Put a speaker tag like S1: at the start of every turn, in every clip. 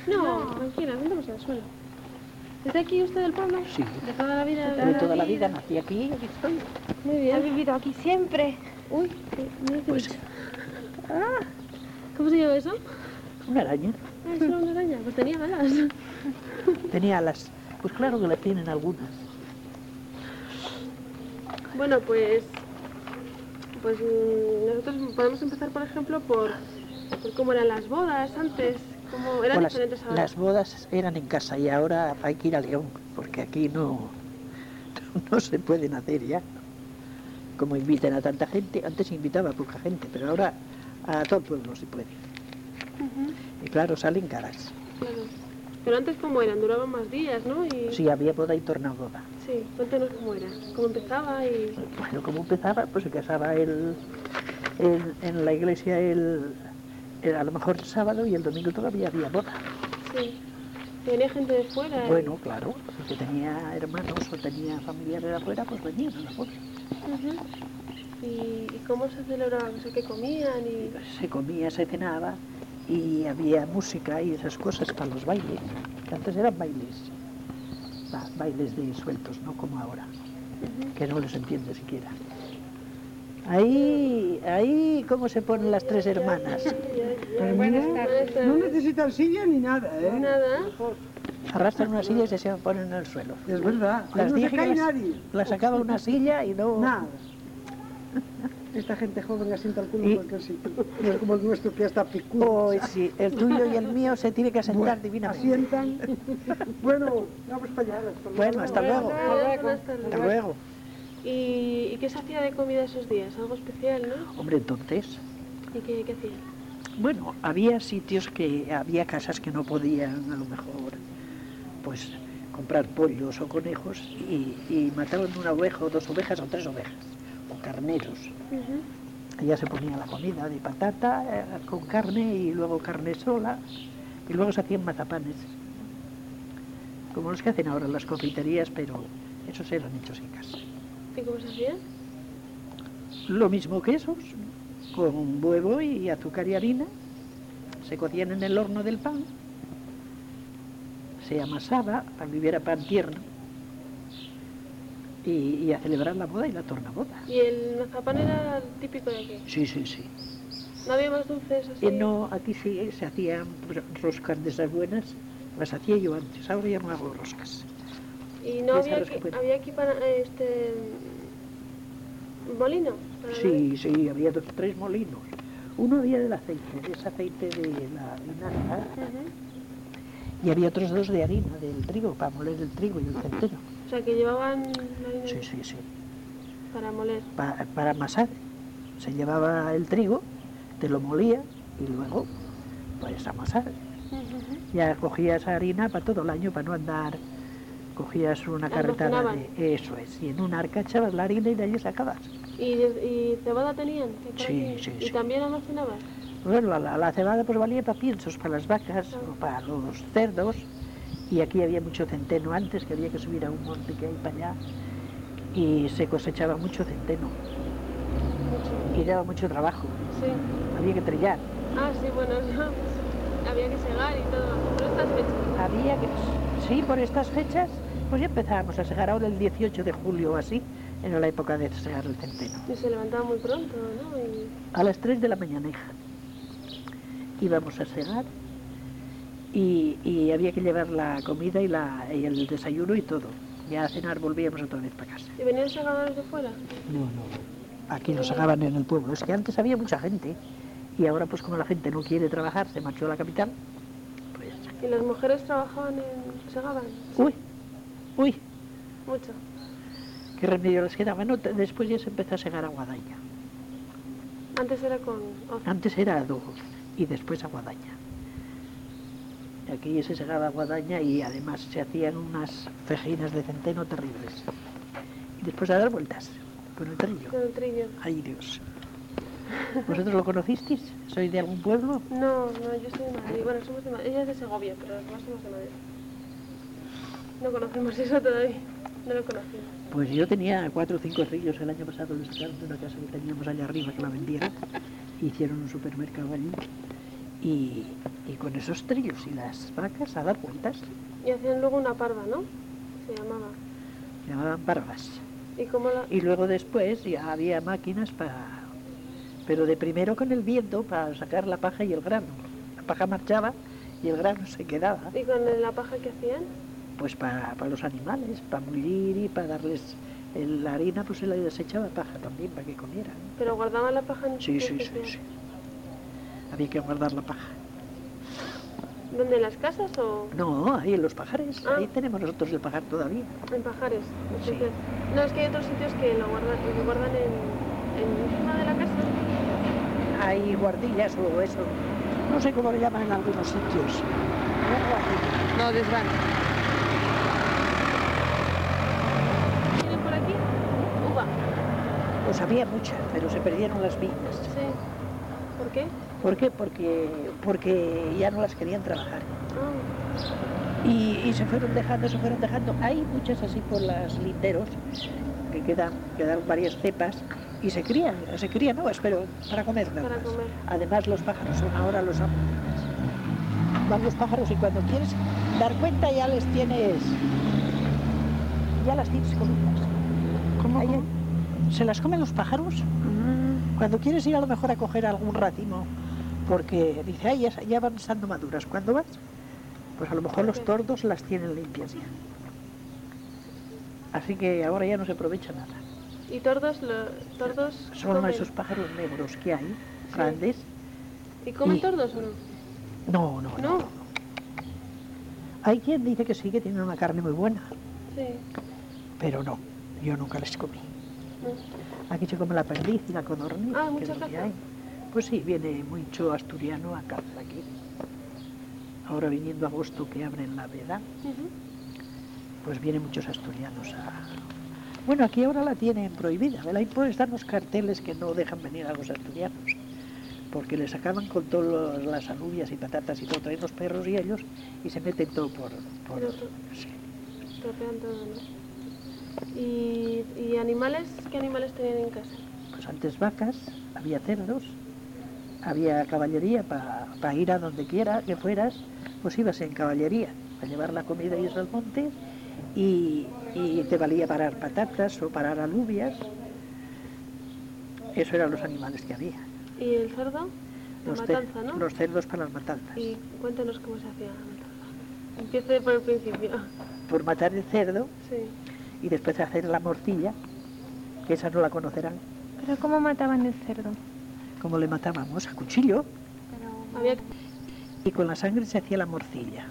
S1: No, tranquila, sentemos al suelo. ¿Es de aquí usted del pueblo?
S2: Sí.
S1: ¿De toda la vida?
S2: De toda la vida nací aquí y aquí estoy.
S1: Muy bien.
S3: ¿Ha vivido aquí siempre?
S1: Uy, mira qué
S2: Pues,
S1: bicho. ¿Cómo se llama eso?
S2: una araña.
S1: Ah, ¿es solo una araña? Pues tenía alas.
S2: Tenía alas. Pues claro que le tienen algunas.
S1: Bueno, pues nosotros podemos empezar, por ejemplo, por cómo eran las bodas antes, cómo eran
S2: Bueno,
S1: diferentes ahora.
S2: las bodas eran en casa y ahora hay que ir a León, porque aquí no se pueden hacer ya. Como invitan a tanta gente, antes invitaba a poca gente, pero ahora a todo el pueblo se puede. Y claro, salen caras.
S1: Claro. Pero antes, ¿cómo eran? Duraban más días, ¿no? Y...
S2: Sí, había boda y tornaboda.
S1: Sí, cuéntanos cómo era, cómo empezaba y...
S2: Bueno, ¿cómo empezaba? Pues se casaba en la iglesia a lo mejor el sábado y el domingo todavía había boda.
S1: Sí. ¿Y venía gente de fuera?
S2: Bueno, claro, el que tenía hermanos o tenía familiares de afuera, pues venían a la boda.
S1: ¿Y cómo se celebraba? O sea, ¿qué comían? Y...
S2: Se comía, se cenaba y había música y esas cosas para los bailes, que antes eran bailes de sueltos, no como ahora, que no les entiende siquiera. Ahí, ¿cómo se ponen las tres hermanas?
S4: Pues mira, no necesitan silla ni nada, ¿eh?
S1: Nada.
S2: Arrastran una silla y se ponen en el suelo.
S4: Es verdad, ahí
S2: Las
S4: no se
S2: dije
S4: cae
S2: que
S4: nadie.
S2: las sacaba una silla y no...
S4: Nada. Esta gente joven asienta el culo
S2: Y-
S4: porque sí. No es como el nuestro que ya está picudo.
S2: Oh, sí, el tuyo y el mío se tiene que asentar divinamente.
S4: Asientan. Bueno, vamos para allá.
S2: Bueno, hasta luego. Hasta luego.
S1: ¿Y qué se hacía de comida esos días? ¿Algo especial, no?
S2: Hombre, entonces,
S1: ¿Y qué hacían?
S2: bueno, había sitios había casas que no podían, a lo mejor, pues, comprar pollos o conejos y mataban una oveja o dos ovejas o tres ovejas, o carneros. Allá se ponía la comida de patata con carne y luego carne sola y luego se hacían mazapanes, como los que hacen ahora en las confiterías, pero esos eran hechos en casa.
S1: ¿Y cómo se hacían?
S2: Lo mismo que esos, con huevo y azúcar y harina, se cocían en el horno del pan, se amasaba para que hubiera pan tierno y a celebrar la boda y la tornaboda.
S1: ¿Y el mazapán era típico de aquí?
S2: Sí, sí, sí.
S1: ¿No había más dulces así?
S2: Y no, aquí sí se hacían roscas de esas buenas, las hacía yo antes, ahora ya no hago roscas.
S1: ¿Y no
S2: Esas
S1: había
S2: roscas
S1: aquí,
S2: buenas.
S1: había aquí para molino? Para
S2: Sí, sí, había tres molinos. Uno había del aceite, de ese aceite de la linaza, y había otros dos de harina, del trigo, para moler el trigo y el centeno.
S1: O sea, que llevaban la harina
S2: Sí, sí, sí.
S1: para moler.
S2: Para amasar. Se llevaba el trigo, te lo molía y luego, pues amasar. Ya cogías harina para todo el año, para no andar. Cogías una carretada
S1: Almacenaban.
S2: Eso es, y en una arca echabas la harina y de allí sacabas.
S1: ¿Y cebada tenían?
S2: Sí, sí,
S1: ¿Y
S2: sí.
S1: también almacenaban?
S2: Bueno, la cebada pues valía para piensos, para las vacas o para los cerdos. Y aquí había mucho centeno antes, que había que subir a un monte que hay para allá. Y se cosechaba mucho centeno. Y daba mucho trabajo.
S1: Sí.
S2: Había que trillar.
S1: Ah, sí, bueno, había que segar y todo. Por estas fechas.
S2: Había que... Sí, por estas fechas, pues ya empezábamos a segar ahora el 18 de julio o así. Era la época de segar el centeno.
S1: Y se levantaba muy pronto, ¿no?
S2: A las 3 de la mañana, hija. Íbamos a segar y había que llevar la comida y el desayuno y todo. Ya a cenar volvíamos otra vez para casa.
S1: ¿Y venían segadores de fuera?
S2: No. Aquí nos segaban en el pueblo. Es que antes había mucha gente y ahora pues como la gente no quiere trabajar, se marchó a la capital, pues...
S1: ¿Y las mujeres trabajaban segaban?
S2: Uy,
S1: Mucho.
S2: qué remedio les quedaba. No, después ya se empezó a segar a guadaña.
S1: Antes era con hoz.
S2: Antes era a dogos y después a guadaña. Aquí se segaba a guadaña y además se hacían unas fejinas de centeno terribles. Y después a dar vueltas con el trillo.
S1: Con el trillo.
S2: Ay, Dios. ¿Vosotros lo conocisteis? ¿Sois de algún pueblo?
S1: No, yo soy de Madrid. Bueno, somos de Madrid. Ella es de Segovia, pero los demás somos de Madrid. No conocemos eso todavía. No lo conocimos.
S2: Pues yo tenía 4 o 5 ríos el año pasado, les sacaron de una casa que teníamos allá arriba que la vendieron. Hicieron un supermercado allí y con esos trillos y las vacas a dar vueltas.
S1: Y hacían luego una parva, ¿no? Se llamaba.
S2: Se llamaban barbas.
S1: ¿Y cómo la...?
S2: Y luego después ya había máquinas para... Pero de primero con el viento para sacar la paja y el grano. La paja marchaba y el grano se quedaba.
S1: ¿Y con la paja que hacían?
S2: Pues para los animales, para mullir y para darles la harina, pues se les echaba paja también para que comieran.
S1: ¿Pero guardaban la paja en
S2: Sí,
S1: qué
S2: sí, sí,
S1: especial?
S2: sí. Había que guardar la paja.
S1: ¿Dónde, en las casas o...?
S2: No, ahí en los pajares.
S1: Ah.
S2: Ahí tenemos nosotros el pajar todavía.
S1: En pajares.
S2: Sí.
S1: Entonces, no, es que hay otros sitios que lo guardan encima de la casa.
S2: Hay guardillas o eso. No sé cómo le llaman en algunos sitios. No guardillas.
S4: No, desván.
S1: ¿Tienen por aquí? Uva.
S2: Pues había muchas, pero se perdieron las viñas.
S1: Sí. ¿Por qué?
S2: ¿Por qué? Porque ya no las querían trabajar.
S1: Ah.
S2: Y se fueron dejando, se fueron dejando. Hay muchas así por los linderos, que quedaron varias cepas, y se crían nuevas, pero para comer nada
S1: Para
S2: más.
S1: comer.
S2: Además los pájaros son ahora los amos. Van los pájaros y cuando quieres dar cuenta ya las tienes comidas.
S4: ¿Cómo?
S2: Ahí, se las comen los pájaros. Cuando quieres ir a lo mejor a coger algún racimo, porque dice, ay, ya van estando maduras. ¿Cuándo vas? Pues a lo mejor los tordos las tienen limpias ya. Así que ahora ya no se aprovecha nada.
S1: ¿Y tordos
S2: Son
S1: comen?
S2: esos pájaros negros que hay, grandes.
S1: ¿Y comen
S2: y-
S1: tordos o no?
S2: No, no, no.
S1: ¿No?
S2: Hay quien dice que sí, que tienen una carne muy buena,
S1: Sí.
S2: pero no, yo nunca les comí.
S1: No.
S2: Aquí se come la perdiz y la codorniz.
S1: Ah,
S2: que
S1: mucha
S2: es lo que
S1: caza.
S2: hay. Pues sí, viene mucho asturiano a caza aquí. Ahora viniendo agosto que abren la veda,
S1: Ujú.
S2: pues vienen muchos asturianos a... Bueno, aquí ahora la tienen prohibida, ¿verdad? Ahí pueden estar los carteles que no dejan venir a los asturianos, porque les acaban con todas las alubias y patatas y todo, traen los perros y ellos, y se meten todo por
S1: Pero to-
S2: sí.
S1: Tropean todo, ¿no? ¿Y animales? ¿Qué animales tenían en casa?
S2: Pues antes vacas, había cerdos, había caballería para ir a donde quiera que fueras, pues ibas en caballería, a llevar la comida y eso al monte, y te valía parar patatas o parar alubias. Eso eran los animales que había.
S1: ¿Y el cerdo? La
S2: Los
S1: matanza, ¿no?
S2: los cerdos para las matanzas.
S1: Y cuéntanos cómo se hacía la matanza. Empiece por el principio.
S2: Por matar el cerdo
S1: Sí.
S2: y después hacer la morcilla, que esa no la conocerán,
S3: ¿Pero cómo mataban el cerdo?
S2: como le matábamos, a cuchillo,
S1: Había...
S2: y con la sangre se hacía la morcilla.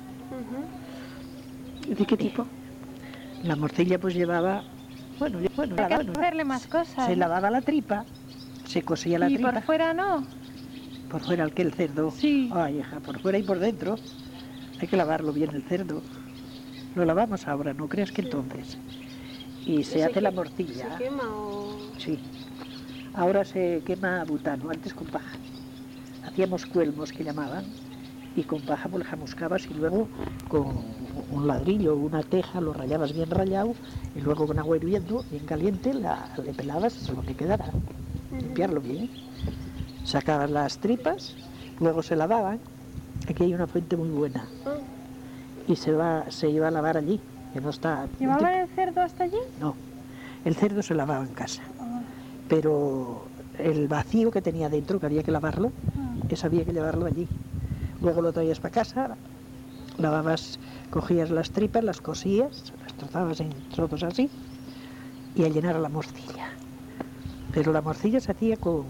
S1: Ujú.
S2: ¿De qué tipo? La morcilla pues llevaba, bueno,
S3: Hay que hacerle más cosas.
S2: se lavaba la tripa, se cosía la
S3: Y
S2: tripa.
S3: por fuera no.
S2: Por fuera el cerdo.
S3: Sí.
S2: Ay, hija, por fuera y por dentro. Hay que lavarlo bien el cerdo. Lo lavamos ahora, no creas que entonces. Y se hace la morcilla.
S1: ¿Se quema o...?
S2: Sí. Ahora se quema butano, antes con paja. Hacíamos cuelmos que llamaban, y con paja pues jamuscabas y luego con un ladrillo o una teja lo rayabas bien rayado y luego con agua hirviendo, bien caliente, le pelabas hasta lo que quedara. Limpiarlo bien. Sacabas las tripas, luego se lavaban. Aquí hay una fuente muy buena
S1: Ah,
S2: y se iba a lavar allí, que no está...
S3: ¿Llevaban el cerdo hasta allí?
S2: No, el cerdo se lavaba en casa, pero el vacío que tenía dentro, que había que lavarlo, eso había que llevarlo allí. Luego lo traías para casa, lavabas, cogías las tripas, las cosías, las trozabas en trozos así, y a llenar la morcilla. Pero la morcilla se hacía con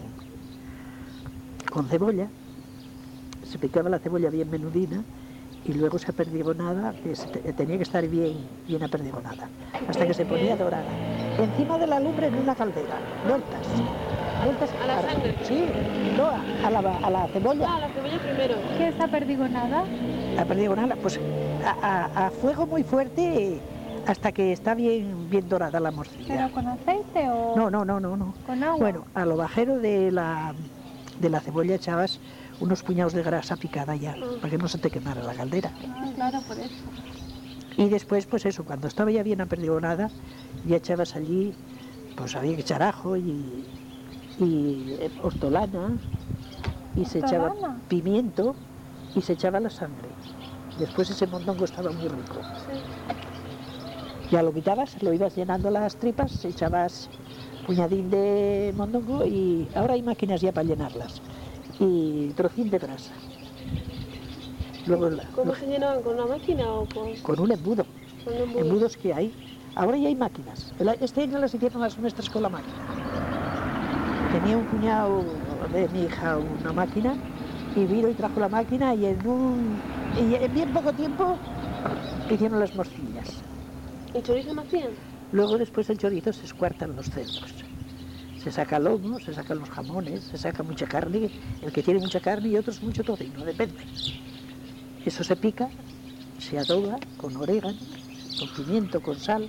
S2: cebolla, se picaba la cebolla bien menudina, y luego se aperdigonada, que tenía que estar bien aperdigonada, hasta que se ponía dorada. Encima de la lumbre en una caldera, vueltas.
S1: ¿A la sangre?
S2: Sí, no, a la cebolla.
S1: Ah, la cebolla primero.
S3: ¿Qué está perdigonada?
S2: La perdigonada, pues a fuego muy fuerte hasta que está bien dorada la morcilla.
S3: ¿Pero con aceite o
S2: No.
S3: con agua?
S2: Bueno, a lo bajero de la cebolla echabas unos puñados de grasa picada ya, para que no se te quemara la caldera.
S3: Ah, claro, por eso.
S2: Y después, pues eso, cuando estaba ya bien aperdigonada, ya echabas allí, pues había que echar ajo y hortolana, y se echaba
S3: ¿Hortolana?
S2: pimiento, y se echaba la sangre. Después ese mondongo estaba muy rico.
S1: Sí.
S2: Ya lo quitabas, lo ibas llenando las tripas, echabas puñadín de mondongo y ahora hay máquinas ya para llenarlas. Y trocín de brasa. Luego
S1: ¿Cómo se llenaban? ¿Con una máquina o
S2: con un embudo.
S1: con un embudo?
S2: Embudos que hay. Ahora ya hay máquinas. Este año las hicieron las nuestras con la máquina. Tenía un cuñado de mi hija una máquina y vino y trajo la máquina y en bien poco tiempo hicieron las morcillas.
S1: ¿Y chorizo no hacían?
S2: Luego después del chorizo se escuartan los cerdos. Se saca el lomo, se sacan los jamones, se saca mucha carne, el que tiene mucha carne y otros mucho tocino, depende. Eso se pica, se adoba con orégano, con pimiento, con sal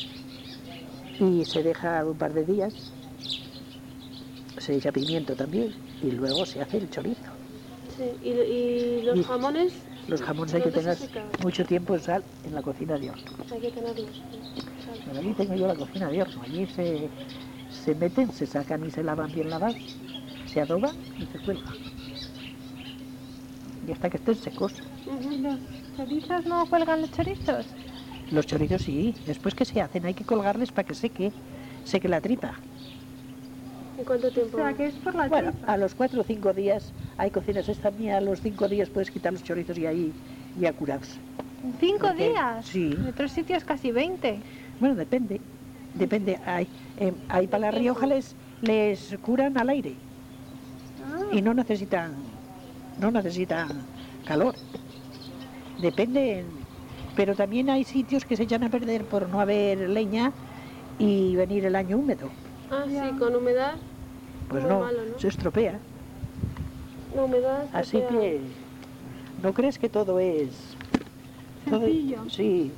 S2: y se deja un par de días. Se echa pimiento también y luego se hace el chorizo.
S1: Sí. ¿Y los jamones?
S2: Los jamones hay que
S1: ¿Dónde se
S2: tener
S1: secan?
S2: mucho tiempo en sal en la cocina de horno.
S1: Hay que tenerlos.
S2: Pero allí tengo yo la cocina de horno. Allí se meten, se sacan y se lavan bien lavados, se adoban y se cuelgan. Y hasta que estén secos.
S3: ¿Y los chorizos no cuelgan los chorizos?
S2: Los chorizos sí, después que se hacen hay que colgarles para que seque la tripa.
S1: ¿Y cuánto
S3: O
S1: tiempo?
S3: sea, que es por la
S2: Bueno,
S3: tripa.
S2: a los 4 o 5 días hay cocinas esta mía, a los 5 días puedes quitar los chorizos y ahí ya curados.
S3: 5
S2: porque-
S3: días.
S2: sí.
S3: En otros sitios casi 20.
S2: Bueno, depende, hay para La Rioja les curan al aire y no necesitan calor. Depende, pero también hay sitios que se echan a perder por no haber leña y venir el año húmedo.
S1: Ah,
S3: Ya.
S1: sí, con humedad.
S2: Pues
S1: Muy
S2: no,
S1: malo, ¿no?
S2: se estropea.
S1: La humedad.
S2: Así
S1: estropea.
S2: que no crees que todo es...
S3: Sencillo.
S2: Sí,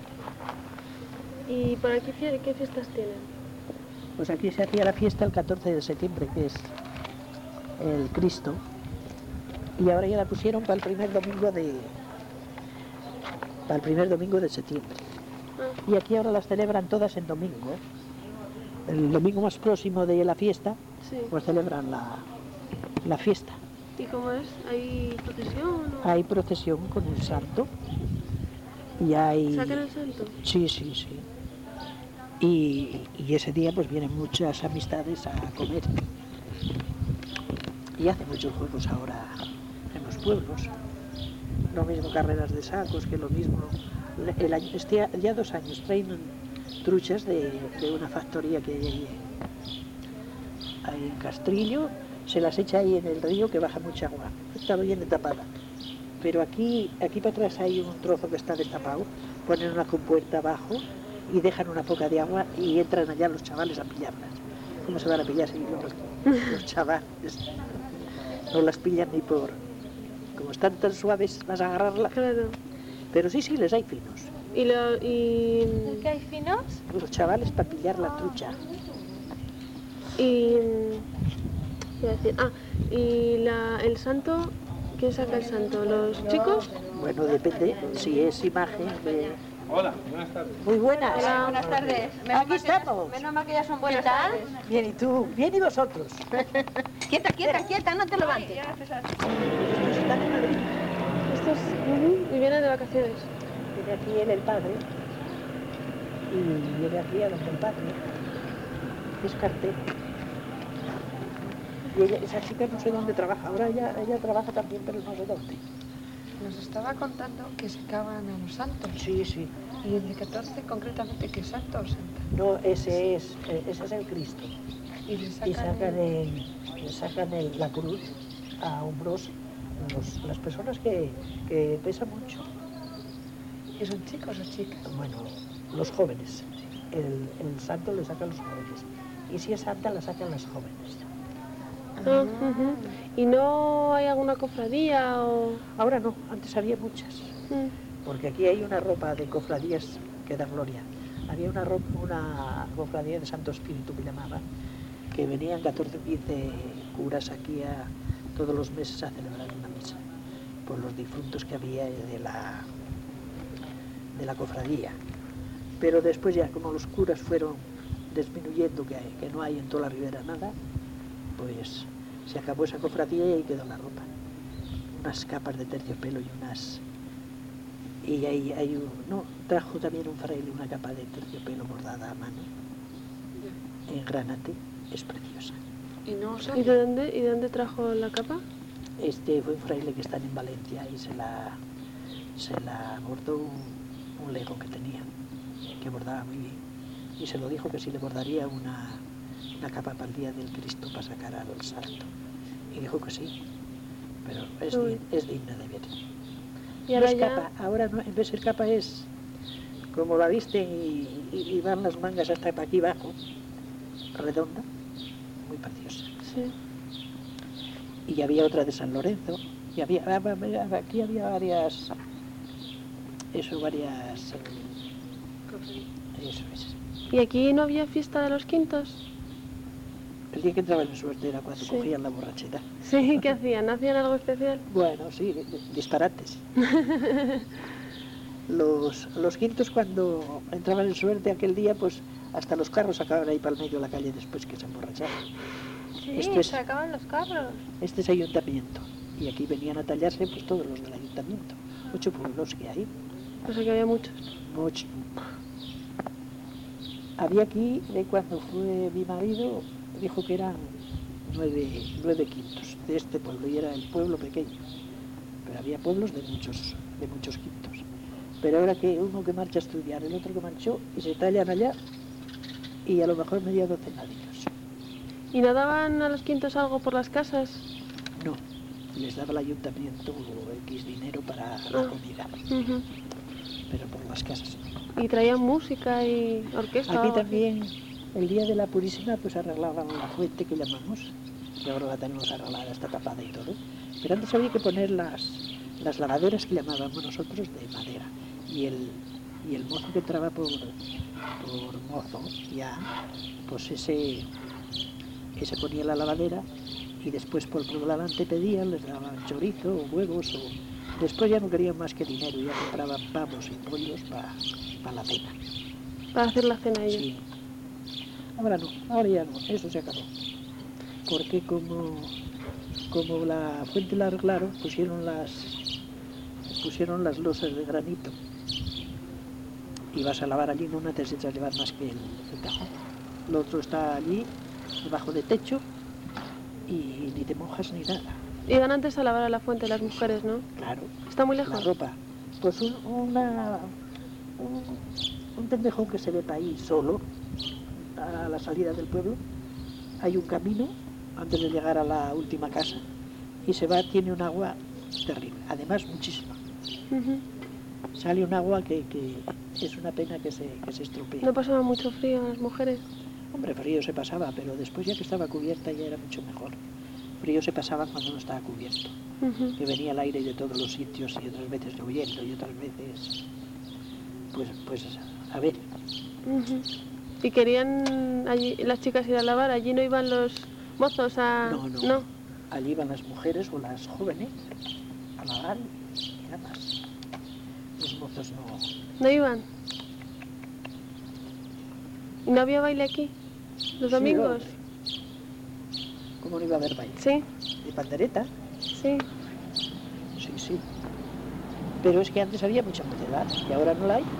S1: ¿Y para qué fiestas tienen?
S2: pues aquí se hacía la fiesta el 14 de septiembre, que es el Cristo, y ahora ya la pusieron para el primer domingo de septiembre.
S1: Ah,
S2: Y aquí ahora las celebran todas en domingo. El domingo más próximo de la fiesta,
S1: sí.
S2: pues celebran la fiesta.
S1: ¿Y cómo es? ¿Hay procesión? O...
S2: Hay procesión con el santo y hay...
S1: ¿Sacan el santo?
S2: Sí, sí, sí. Y ese día pues vienen muchas amistades a comer. Y hacen muchos juegos ahora en los pueblos. Lo mismo carreras de sacos, que lo mismo... ya 2 años traen truchas de una factoría que hay ahí en Castrillo, se las echa ahí en el río que baja mucha agua. Está bien tapada. Pero aquí para atrás hay un trozo que está destapado, ponen una compuerta abajo y dejan una poca de agua y entran allá los chavales a pillarlas. ¿Cómo se van a pillar si los chavales no las pillan ni por... Como están tan suaves, vas a agarrarlas.
S1: Claro.
S2: Pero sí, les hay finos.
S3: ¿El que hay finos?
S2: Los chavales para pillar la trucha.
S1: Iba a decir, el santo, ¿quién saca el santo? ¿Los chicos?
S2: Bueno, depende si es imagen de...
S5: Hola, buenas tardes.
S2: Muy buenas.
S3: Hola, buenas tardes.
S2: Aquí estamos.
S3: Menos mal que ya son buenas tardes.
S2: Bien, ¿y tú? Bien, ¿y vosotros?
S3: Quieta, quieta, quieta, no te levantes.
S2: Estos están en Madrid.
S1: Estos y vienen de vacaciones.
S2: Viene aquí el padre y viene aquí a donde el padre. Es cartero. Y esa chica no sé dónde trabaja. Ahora ella trabaja también, pero no sé dónde.
S6: Nos estaba contando que sacaban a los santos.
S2: Sí, sí.
S6: Y el de 14 concretamente, ¿qué santo o santa?
S2: No, ese es el Cristo.
S6: Y le
S2: Y
S6: sacan,
S2: le sacan la cruz a hombros las personas que pesan mucho.
S6: ¿Y son chicos o chicas?
S2: Bueno, los jóvenes. El santo le sacan los jóvenes. Y si es santa, la sacan las jóvenes.
S1: Ah, ujú. ¿Y no hay alguna cofradía o...?
S2: Ahora no, antes había muchas. Porque aquí hay una ropa de cofradías que da gloria. Había una cofradía de Santo Espíritu que llamaban, que venían 14 o 15 curas aquí todos los meses a celebrar una misa por los difuntos que había de la cofradía. Pero después ya como los curas fueron disminuyendo, que no hay en toda la ribera nada, pues se acabó esa cofradía y ahí quedó la ropa. unas capas de terciopelo y unas... Y hay no, trajo también un fraile una capa de terciopelo bordada a mano, en granate, es preciosa.
S6: ¿Y no os
S1: ¿Y de dónde trajo la capa?
S2: Este fue un fraile que está en Valencia y se la bordó un lego que tenía, que bordaba muy bien. Y se lo dijo que si le bordaría una capa para el día del Cristo para sacar al salto. Y dijo que sí, pero es digna de ver.
S1: Y
S2: No
S1: ahora
S2: es
S1: ya...
S2: capa, ahora no, en vez de ser capa es como la visten y van las mangas hasta para aquí abajo, redonda, muy preciosa.
S1: Sí.
S2: Y había otra de San Lorenzo, y aquí había varias, eso es.
S1: ¿Y aquí no había fiesta de los quintos?
S2: El día que entraba en suerte era cuando
S1: Sí.
S2: cogían la borrachera.
S1: Sí, ¿qué hacían? ¿Hacían algo especial?
S2: Bueno, sí, disparates. Los quintos cuando entraban en suerte aquel día, pues hasta los carros sacaban ahí para el medio de la calle después que se emborrachaban.
S3: Sí,
S2: Esto es-
S3: sacaban los carros.
S2: Este es ayuntamiento, y aquí venían a tallarse pues todos los del ayuntamiento. 8 pueblos que hay,
S1: O sea que había muchos.
S2: muchos. Había aquí, de cuando fue mi marido, dijo que eran 9 quintos de este pueblo, y era el pueblo pequeño. Pero había pueblos de muchos quintos. Pero ahora que uno que marcha a estudiar, el otro que marchó, y se tallan allá, y a lo mejor media docena de ellos.
S1: ¿Y no daban a los quintos algo por las casas?
S2: No, les daba el ayuntamiento X dinero para la comida,
S1: Ujú.
S2: pero por las casas no.
S1: ¿Y traían música y orquesta? o
S2: Aquí
S1: algo así?
S2: también, el día de la Purísima, pues arreglaban la fuente que llamamos, que ahora la tenemos arreglada, está tapada y todo. Pero antes había que poner las lavaderas que llamábamos nosotros de madera. Y el mozo que entraba por mozo, ya, pues ese ponía la lavadera, y después por delante pedían, les daban chorizo o huevos, o después ya no querían más que dinero, ya compraban pavos y pollos para la cena.
S1: Para hacer la cena ellos.
S2: Sí. Ahora no, ahora ya no, eso se acabó. Porque como la fuente la arreglaron, pusieron las losas de granito. Y vas a lavar allí, no necesitas llevar más que el cajón. Lo otro está allí, debajo de techo, y ni te mojas ni nada.
S1: Iban antes a lavar a la fuente las mujeres, ¿no?
S2: Claro.
S1: ¿Está muy
S2: La
S1: lejos?
S2: ropa. Pues un pendejón que se ve para ahí solo, a la salida del pueblo, hay un camino antes de llegar a la última casa, y se va, tiene un agua terrible, además muchísima.
S1: Ujú.
S2: Sale un agua que es una pena que se estropee.
S1: ¿No pasaba mucho frío a las mujeres?
S2: Hombre, frío se pasaba, pero después ya que estaba cubierta ya era mucho mejor. Frío se pasaba cuando no estaba cubierto,
S1: Ujú.
S2: que venía el aire de todos los sitios, y otras veces lloviendo y otras veces, pues a ver.
S1: Ujú. ¿Y querían allí, las chicas ir a lavar? ¿Allí no iban los mozos a...?
S2: No. Allí iban las mujeres o las jóvenes a lavar y nada más. Los mozos no.
S1: ¿No iban? ¿Y no había baile aquí? ¿Los
S2: Sí,
S1: domingos?
S2: hombre. ¿Cómo no iba a haber baile?
S1: Sí,
S2: ¿De pandereta?
S1: sí.
S2: Sí. Pero es que antes había mucha mocedad y ahora no la hay.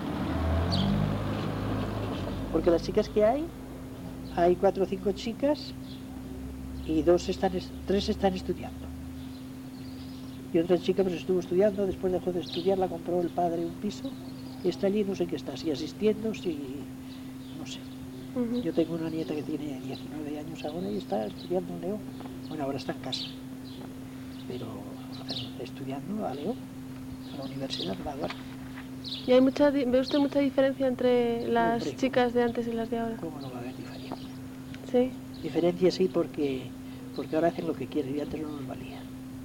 S2: Porque las chicas que hay 4 o 5 chicas y 3 están estudiando. Y otra chica pues estuvo estudiando, después dejó de estudiar, la compró el padre un piso y está allí, no sé qué está, si asistiendo, si... no sé.
S1: Ujú.
S2: Yo tengo una nieta que tiene 19 años ahora y está estudiando en León. Bueno, ahora está en casa, pero estudiando a León, a la universidad de Laguardia.
S1: ¿Y hay ve usted mucha diferencia entre las
S2: Hombre.
S1: chicas de antes y las de ahora?
S2: ¿Cómo no va a haber diferencia?
S1: Sí.
S2: Diferencia sí, porque ahora hacen lo que quieren y antes no nos valía.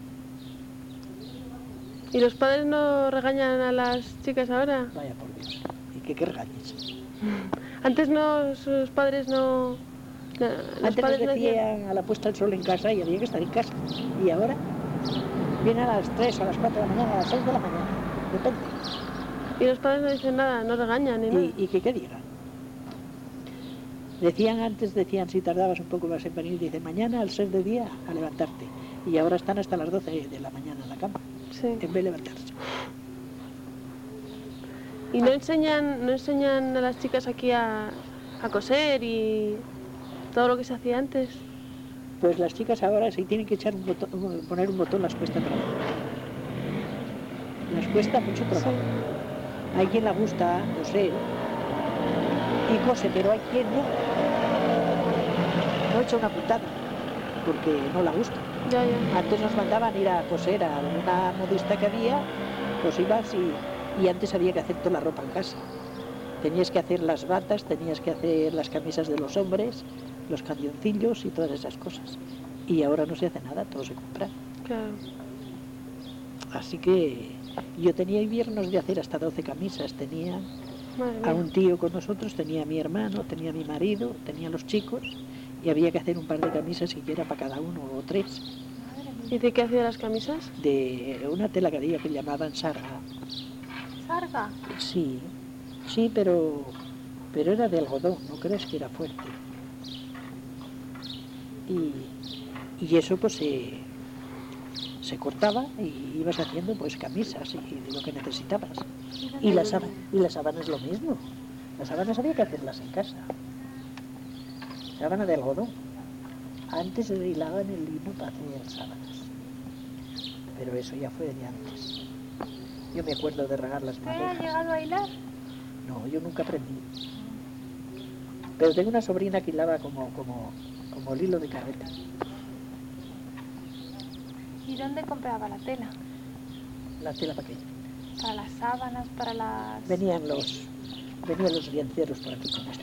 S1: ¿Y los padres no regañan a las chicas ahora?
S2: Vaya por Dios. ¿Y qué regañes?
S1: Antes no, sus padres no... los
S2: Antes
S1: padres
S2: nos
S1: no decían...
S2: decían a la puesta del sol en casa y había que estar en casa. Y ahora vienen a las 3 o a las 4 de la mañana, a las 6 de la mañana. Depende.
S1: Y los padres no dicen nada, no regañan ni nada.
S2: ¿Y qué digan? Decían si tardabas un poco más en venir, dice mañana al ser de día a levantarte. Y ahora están hasta las 12 de la mañana en la cama.
S1: Sí.
S2: en vez de levantarse.
S1: ¿Y no enseñan a las chicas aquí a coser y todo lo que se hacía antes?
S2: Pues las chicas ahora sí tienen que echar un botón, poner un botón, las cuesta trabajo. Les cuesta mucho trabajo. Hay quien le gusta coser y cose, pero hay quien no. No echa una putada porque no la gusta.
S1: Ya, ya.
S2: Antes nos mandaban ir a coser a una modista que había, pues ibas y antes había que hacer toda la ropa en casa. Tenías que hacer las batas, tenías que hacer las camisas de los hombres, los cañoncillos y todas esas cosas. Y ahora no se hace nada, todo se compra.
S1: Claro.
S2: Así que yo tenía inviernos de hacer hasta 12 camisas. Tenía
S1: Madre
S2: a
S1: mía.
S2: un tío con nosotros, tenía a mi hermano, tenía a mi marido, tenía a los chicos y había que hacer un par de camisas siquiera para cada uno o 3.
S1: ¿Y de qué hacía las camisas?
S2: De una tela que había que llamaban sarga.
S3: ¿Sarga?
S2: Sí, sí, pero era de algodón, no crees que era fuerte. Y eso pues se cortaba y ibas haciendo pues camisas y de lo que necesitabas. Y las sábanas lo mismo. Las sábanas había que hacerlas en casa. Sábana de algodón. Antes se hilaban el lino para hacer sábanas. Pero eso ya fue de antes. Yo me acuerdo de regar las
S3: ¿Usted ha
S2: madejas.
S3: llegado a hilar?
S2: No, yo nunca aprendí. Pero tengo una sobrina que hilaba como el hilo de carreta.
S3: ¿Y dónde compraba la tela?
S2: La tela pequeña.
S3: Para las sábanas, para las...
S2: Venían los lienceros por aquí con esto.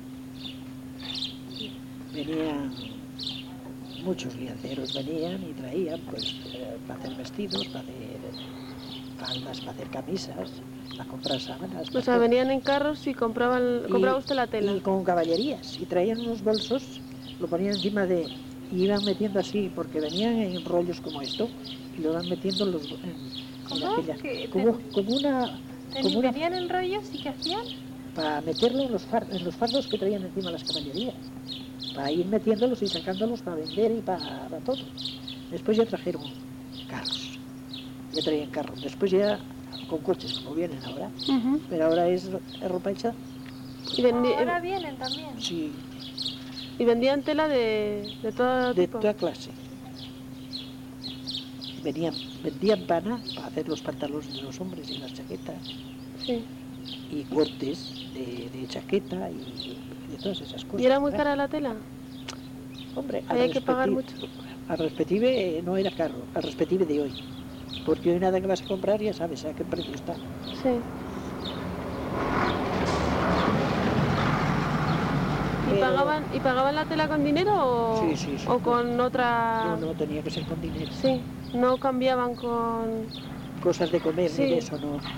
S2: Venían muchos lienceros, venían y traían pues para hacer vestidos, para hacer faldas, para hacer camisas, para comprar sábanas.
S1: O sea, venían en carros y compraba usted la tela.
S2: Y con caballerías, y traían unos bolsos, lo ponían encima y iban metiendo así, porque venían en rollos como esto, y lo iban metiendo en
S3: ¿Cómo?
S2: aquellas,
S3: ¿Qué
S2: como una
S3: ¿Venían en rollos y qué hacían?
S2: para meterlo en los fardos que traían encima las caballerías, para ir metiéndolos y sacándolos para vender y para todo. Después ya trajeron carros, ya traían carros, después ya con coches, como vienen ahora,
S1: Ujú.
S2: pero ahora es ropa hecha,
S1: Y,
S3: Ahora vienen también.
S2: sí,
S1: y vendían tela de todo
S2: de
S1: tipo.
S2: toda clase. Vendían pana para hacer los pantalones de los hombres y las chaquetas,
S1: Sí.
S2: y cortes de chaqueta y de todas esas cosas.
S1: ¿Y era muy
S2: ¿verdad?
S1: cara la tela?
S2: Hombre,
S1: Había que pagar mucho.
S2: Al respective no era caro, al respective de hoy. Porque hoy nada que vas a comprar ya sabes a qué precio está.
S1: Sí. ¿Y pagaban la tela con dinero o,
S2: Sí, sí, sí.
S1: o con otra...?
S2: No, tenía que ser con dinero.
S1: Sí, no cambiaban con...
S2: Cosas de comer
S1: Sí.
S2: ni de eso, no.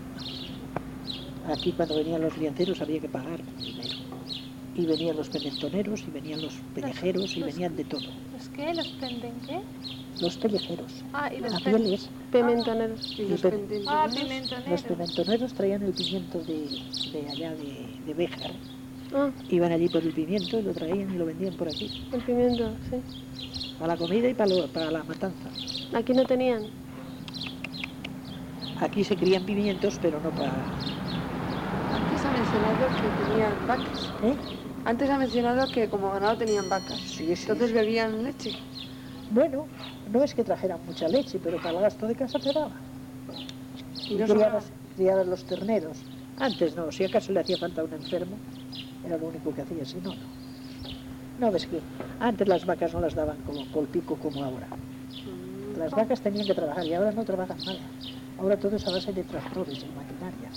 S2: Aquí cuando venían los lienceros había que pagar con dinero. Y venían los pementoneros, y venían los pellejeros, y venían de todo.
S3: ¿Los qué? ¿Los penden qué?
S2: Los pellejeros,
S3: Ah, y los
S2: a pieles.
S1: Pimentoneros.
S6: Y los
S2: pe-
S6: pendientes.
S3: Ah,
S2: Los
S3: pimentoneros.
S2: pimentoneros traían el pimiento de allá de Béjar.
S1: Ah,
S2: Iban allí por el pimiento y lo traían y lo vendían por aquí.
S1: el pimiento, sí.
S2: Para la comida y para la matanza.
S1: Aquí no tenían.
S2: Aquí se crían pimientos, pero no para...
S6: Antes ha mencionado que tenían vacas.
S2: ¿Eh?
S6: Antes ha mencionado que como ganado tenían vacas.
S2: Sí, sí.
S6: Entonces bebían leche.
S2: Bueno, no es que trajeran mucha leche, pero para el gasto de casa te daba.
S6: Y
S2: Y
S6: no
S2: criabas los terneros. Antes no, si acaso le hacía falta a un enfermo, era lo único que hacía, si no, no. No, ves que antes las vacas no las daban como colpico como ahora. Las vacas tenían que trabajar y ahora no trabajan nada. Ahora todo es a base de tractores y maquinaria.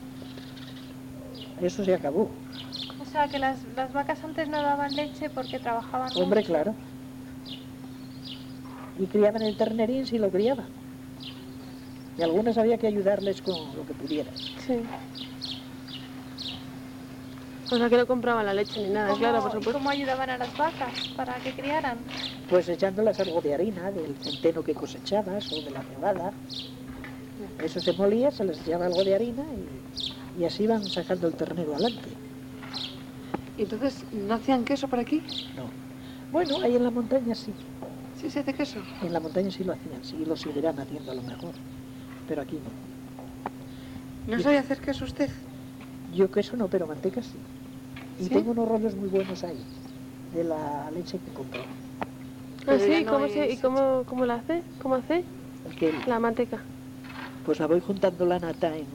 S2: Eso se acabó.
S3: O sea, que las vacas antes no daban leche porque trabajaban
S2: Hombre,
S3: mucho.
S2: claro. Y criaban el ternerín si lo criaban. Y algunas había que ayudarles con lo que pudieran.
S1: Sí. O sea, que no compraban la leche ni nada, claro, por
S3: ¿Y
S1: supuesto.
S3: cómo ayudaban a las vacas para que criaran?
S2: Pues echándolas algo de harina, del centeno que cosechabas o de la cebada. Eso se molía, se les echaba algo de harina y así iban sacando el ternero adelante.
S6: Y entonces, ¿no hacían queso por aquí?
S2: No. Bueno, ahí en la montaña sí.
S6: ¿Sí se hace queso?
S2: En la montaña sí lo hacían, sí lo seguirán haciendo a lo mejor, pero aquí no.
S6: ¿No sabe hacer queso usted?
S2: Yo queso no, pero manteca sí. Y
S6: ¿Sí?
S2: tengo unos rollos muy buenos ahí, de la leche que compré.
S1: Ah,
S6: Pero
S1: sí,
S6: ya no
S1: ¿cómo,
S6: es
S1: ¿y cómo la hace? ¿Cómo hace?
S2: El que-
S1: La manteca.
S2: Pues la voy juntando la nata en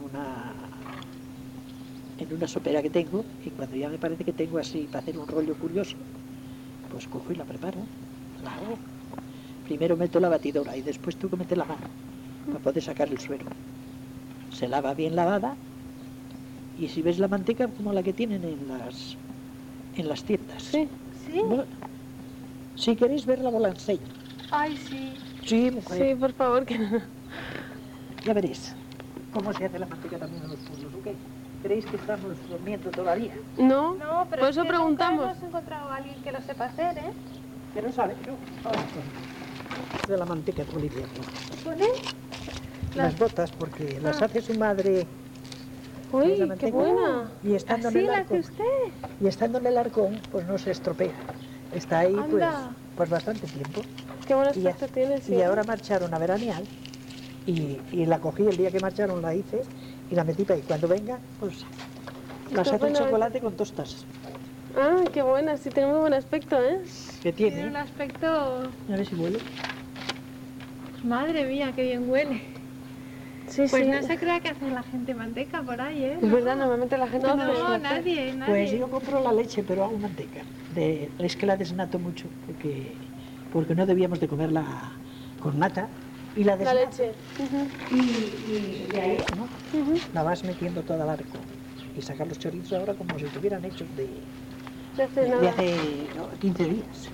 S2: una sopera que tengo, y cuando ya me parece que tengo así para hacer un rollo curioso, pues cojo y la preparo, la hago. Primero meto la batidora y después tengo que meter la mano para poder sacar el suero. Se lava bien lavada, y si ves la manteca como la que tienen en las tiendas.
S1: Sí.
S3: ¿Sí?
S2: Bueno, si queréis verla, os la enseño.
S3: Ay, sí.
S2: Sí, mujer,
S1: Sí, por favor, que no.
S2: ya veréis cómo se hace la manteca también en los pueblos, ¿o qué? ¿Creéis que estamos durmiendo todavía?
S1: No,
S3: No, pero
S1: por
S3: es
S1: eso
S3: que
S1: preguntamos.
S3: nunca hemos encontrado a alguien que lo sepa hacer, ¿eh?
S2: Que no sabe, ¿no? De la manteca todo el invierno.
S3: ¿Pone?
S2: Las botas, porque las hace su madre.
S1: Uy,
S2: la
S1: qué
S2: manteca.
S1: buena.
S2: Y estando, en
S3: ¿Así
S2: el
S3: la hace
S2: arcón,
S3: usted?
S2: y estando en el arcón, pues no se estropea. Está ahí,
S3: Anda.
S2: pues bastante tiempo.
S1: Qué buen
S2: Y, ya-
S1: aspecto tiene, sí.
S2: y ahora marcharon a veranear, y la cogí el día que marcharon, la hice, y la metí para ahí. Cuando venga, pues las hace el
S1: Estupendamente.
S2: chocolate con tostas.
S1: Ah, qué buena, sí, tiene muy buen aspecto, ¿eh?
S2: Que
S3: Tiene
S2: tiene.
S3: un aspecto...
S2: A ver si huele.
S3: Madre mía, qué bien huele.
S1: Sí,
S3: Pues
S1: sí.
S3: no se crea que hace la gente manteca por ahí, ¿eh?
S1: Es verdad, normalmente la gente
S3: No,
S1: no hace.
S3: nadie.
S2: Pues yo compro la leche, pero hago manteca. Es que la desnato mucho, porque no debíamos de comerla con nata. Y la
S1: La
S2: desnato.
S1: leche. Ujú,
S2: Y de ahí, ¿no?
S1: ujú.
S2: La vas metiendo todo al arco. Y sacar los chorizos ahora como si estuvieran hechos de
S1: De nada.
S2: hace 15 días.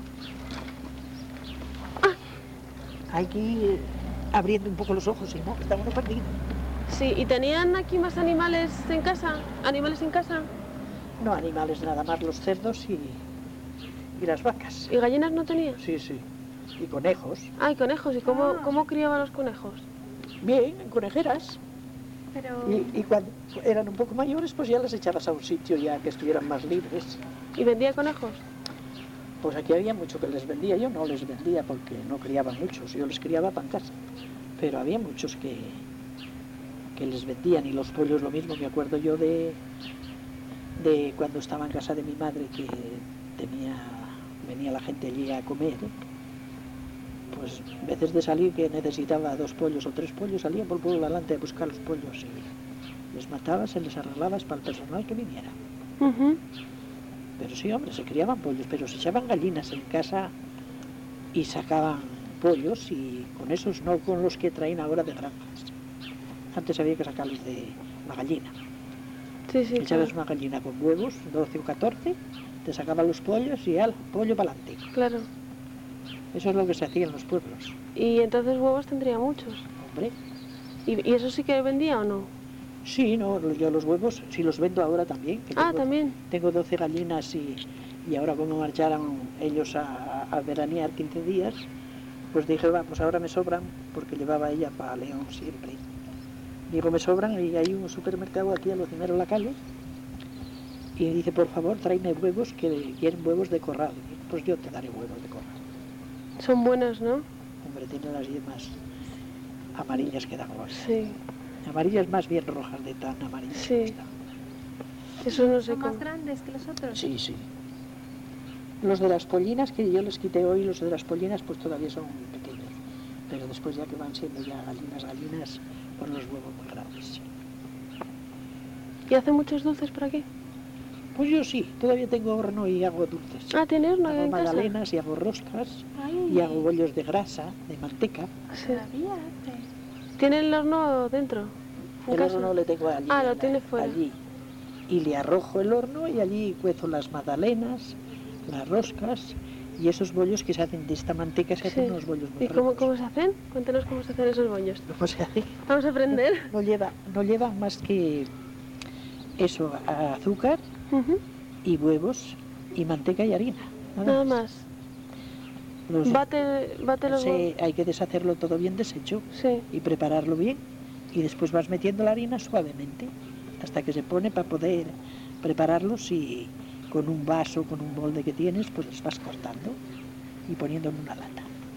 S2: Hay que ir abriendo un poco los ojos, si no, está uno perdido.
S1: Sí, ¿y tenían aquí más animales en casa? ¿Animales en casa?
S2: No animales, nada más los cerdos y las vacas.
S1: ¿Y gallinas no tenían?
S2: Sí, sí. Y conejos.
S1: Ah, y conejos. ¿Y cómo criaban los conejos?
S2: Bien, en conejeras.
S3: Pero...
S2: Y cuando eran un poco mayores, pues ya las echabas a un sitio ya que estuvieran más libres.
S1: ¿Y vendía conejos?
S2: Pues aquí había mucho que les vendía. Yo no les vendía porque no criaba muchos. Yo les criaba para en casa. Pero había muchos que les vendían. Y los pollos lo mismo. Me acuerdo yo de cuando estaba en casa de mi madre, que venía la gente allí a comer. Pues veces de salir que necesitaba 2 pollos o 3 pollos, salía por el pueblo delante a buscar los pollos y les matabas, se les arreglabas para el personal que viniera.
S1: Ujú.
S2: Pero sí, hombre, se criaban pollos, pero se echaban gallinas en casa y sacaban pollos, y con esos, no con los que traen ahora de granjas. Antes había que sacarlos de la gallina.
S1: Sí, sí.
S2: Echabas
S1: Claro.
S2: una gallina con huevos, 12 o 14, te sacaban los pollos y al pollo para adelante.
S1: Claro.
S2: Eso es lo que se hacía en los pueblos.
S1: Y entonces huevos tendría muchos.
S2: Hombre,
S1: ¿Y eso sí que vendía o no?
S2: sí, no, yo los huevos sí los vendo ahora también. Que
S1: Ah,
S2: tengo-
S1: también.
S2: Tengo 12 gallinas y ahora como marcharon ellos a veranear 15 días, pues dije, va, pues ahora me sobran, porque llevaba ella para León siempre. Digo, me sobran, y hay un supermercado aquí a lo primero en la calle, y dice, por favor, tráeme huevos, que quieren huevos de corral. Y digo, pues yo te daré huevos de corral.
S1: Son buenos, ¿no?
S2: Hombre, tiene las yemas amarillas que dan gloria.
S1: Sí.
S2: Amarillas más bien rojas, de tan amarillas
S1: Sí.
S2: que están.
S1: Eso no sé
S3: ¿Son más
S1: cómo.
S3: grandes que los otros?
S2: Sí, sí. Los de las pollinas, que yo les quité hoy, los de las pollinas, pues todavía son pequeños. Pero después, ya que van siendo ya gallinas, pues los huevos muy grandes.
S1: ¿Y hace muchos dulces por aquí?
S2: Pues yo sí, todavía tengo horno y hago dulces.
S1: Ah, ¿tiene horno
S2: Hago
S1: en casa?
S2: magdalenas y hago roscas
S3: Ay,
S2: y hago bollos de grasa, de manteca.
S1: Sí.
S3: todavía hace.
S1: ¿Tiene el horno dentro? ¿En
S2: El
S1: casa?
S2: horno le tengo allí.
S1: Ah, lo tiene fuera.
S2: Allí. Y le arrojo el horno y allí cuezo las magdalenas, las roscas y esos bollos que se hacen de esta manteca, se hacen
S1: Sí.
S2: unos bollos muy
S1: ¿Y cómo
S2: ricos.
S1: se hacen? Cuéntanos cómo se hacen esos bollos.
S2: ¿Cómo se hace?
S1: Vamos a aprender.
S2: No lleva más que eso, azúcar
S1: Ujú.
S2: y huevos y manteca y harina.
S1: Nada más.
S2: Los-
S1: Bate los huevos.
S2: hay que deshacerlo todo bien deshecho
S1: Sí.
S2: y prepararlo bien, y después vas metiendo la harina suavemente hasta que se pone, para poder prepararlos, y con un vaso, con un molde que tienes, pues los vas cortando y poniendo en una lata.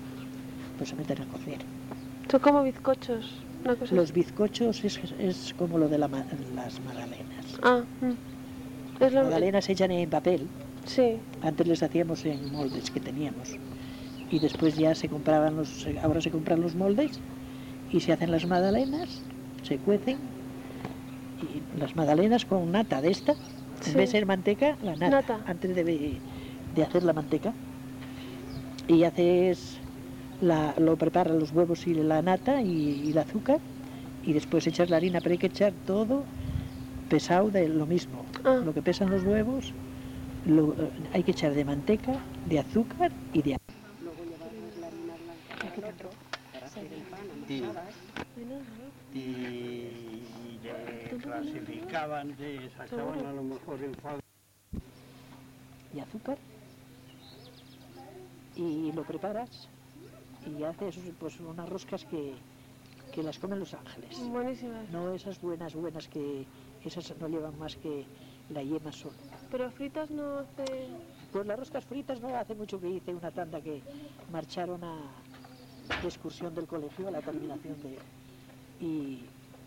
S2: pues se meten a cocer.
S1: Son como bizcochos, una cosa
S2: Los
S1: así.
S2: bizcochos es como lo de las magdalenas.
S1: Ah, es
S2: Las
S1: lo
S2: magdalenas se echan en papel.
S1: Sí,
S2: Antes les hacíamos en moldes que teníamos. Y después ya ahora se compran los moldes y se hacen las magdalenas, se cuecen. Y las magdalenas con nata de esta,
S1: Sí.
S2: en vez de ser manteca, la nata,
S1: Nata.
S2: antes de hacer la manteca. Y lo preparas los huevos y la nata y el azúcar, y después echas la harina, pero hay que echar todo pesado de lo mismo. Lo que pesan los huevos, hay que echar de manteca, de azúcar y de harina. Luego llevamos la harina blanca al otro para hacer el pan, amasadas.
S5: Y le clasificaban, sacaban a lo mejor en fábrica.
S2: Y azúcar, y lo preparas y haces pues unas roscas que las comen los ángeles.
S1: Buenísimas.
S2: No esas buenas que esas no llevan más que la yema solo.
S1: Pero fritas no hace...
S2: Pues las roscas fritas no hace mucho que hice una tanda que marcharon de excursión del colegio a la terminación y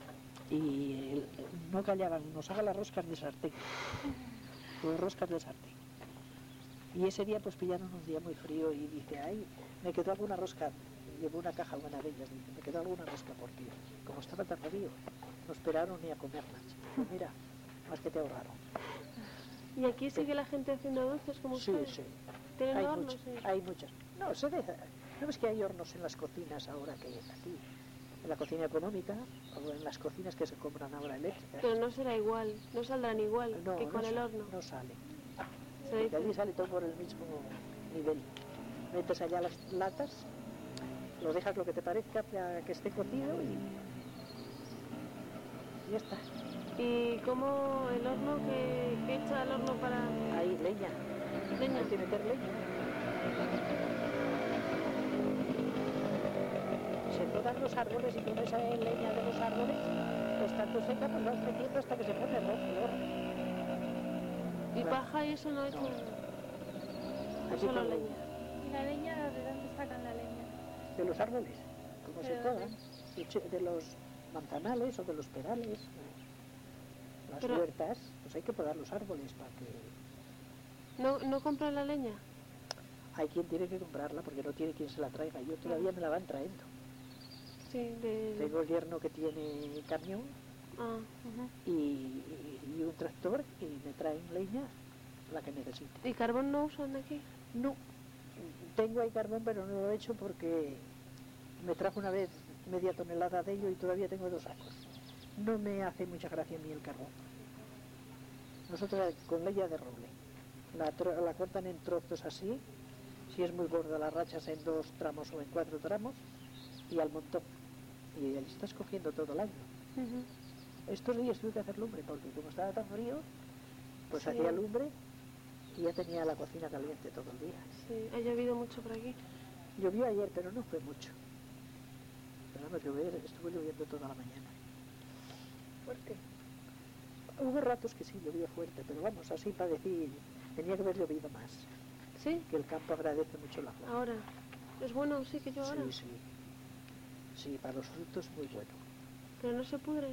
S2: no callaban, nos hagan las roscas de sartén, pues roscas de sartén. Y ese día pues pillaron un día muy frío y dice, ay, me quedó alguna rosca, llevó una caja buena de ellas, dice, me quedó alguna rosca por ti. Como estaba tan frío, no esperaron ni a comerlas. Pues mira, más que te ahorraron.
S1: ¿Y aquí sigue la gente haciendo dulces como
S2: Sí,
S1: ustedes?
S2: sí.
S1: ¿Tienen hornos? Sí.
S2: Hay muchas. No, se deja. ¿No ves que hay hornos en las cocinas ahora que aquí? En la cocina económica o en las cocinas que se compran ahora eléctricas.
S1: Pero no será igual, no saldrán igual que con el horno.
S2: No sale.
S1: Se
S2: Porque
S1: dice.
S2: allí sale todo por el mismo nivel. Metes allá las latas, lo dejas lo que te parezca que esté cocido y ya está.
S1: ¿Y cómo el horno que echa el horno para...?
S2: Ahí, leña.
S1: Leña.
S2: Hay que meter leña. Se podan los árboles y con esa leña de los árboles, estando seca, pues vas metiendo hasta que se pone rojo el horno.
S1: ¿Y paja y eso no echan?
S2: Así
S1: Solo
S2: con
S1: leña.
S3: ¿Y la leña de dónde sacan la leña?
S2: De los árboles, como se
S3: ¿De
S2: podan. De los manzanales o de los perales. Las
S1: Pero-
S2: huertas, pues hay que podar los árboles para que...
S1: ¿No compran la leña?
S2: Hay quien tiene que comprarla porque no tiene quien se la traiga. Yo todavía me la van trayendo.
S1: Sí,
S2: Tengo el yerno que tiene camión
S1: Ah, ujú.
S2: y un tractor y me traen leña la que necesite.
S1: ¿Y carbón no usan aquí?
S2: No, tengo ahí carbón pero no lo he hecho porque me trajo una vez media tonelada de ello y todavía tengo 2 sacos. No me hace mucha gracia a mí el carbón. Nosotros con leña de roble. La cortan en trozos así, si es muy gorda la rachas en 2 tramos o en 4 tramos y al montón. Y le estás cogiendo todo el año.
S1: Ujú.
S2: Estos días tuve que hacer lumbre porque como estaba tan frío, pues
S1: Sí.
S2: hacía lumbre y ya tenía la cocina caliente todo el día.
S1: Sí, ha llovido mucho por aquí.
S2: Llovió ayer, pero no fue mucho. Pero vamos, estuvo lloviendo toda la mañana. Fuerte. Hubo ratos que sí llovió fuerte, pero vamos, así para decir, tenía que haber llovido más.
S1: ¿Sí?
S2: Que el campo agradece mucho la flor.
S1: Ahora. ¿Es bueno? Sí, que yo ahora.
S2: Sí, sí. Sí, para los frutos muy bueno.
S1: Pero no se pudre.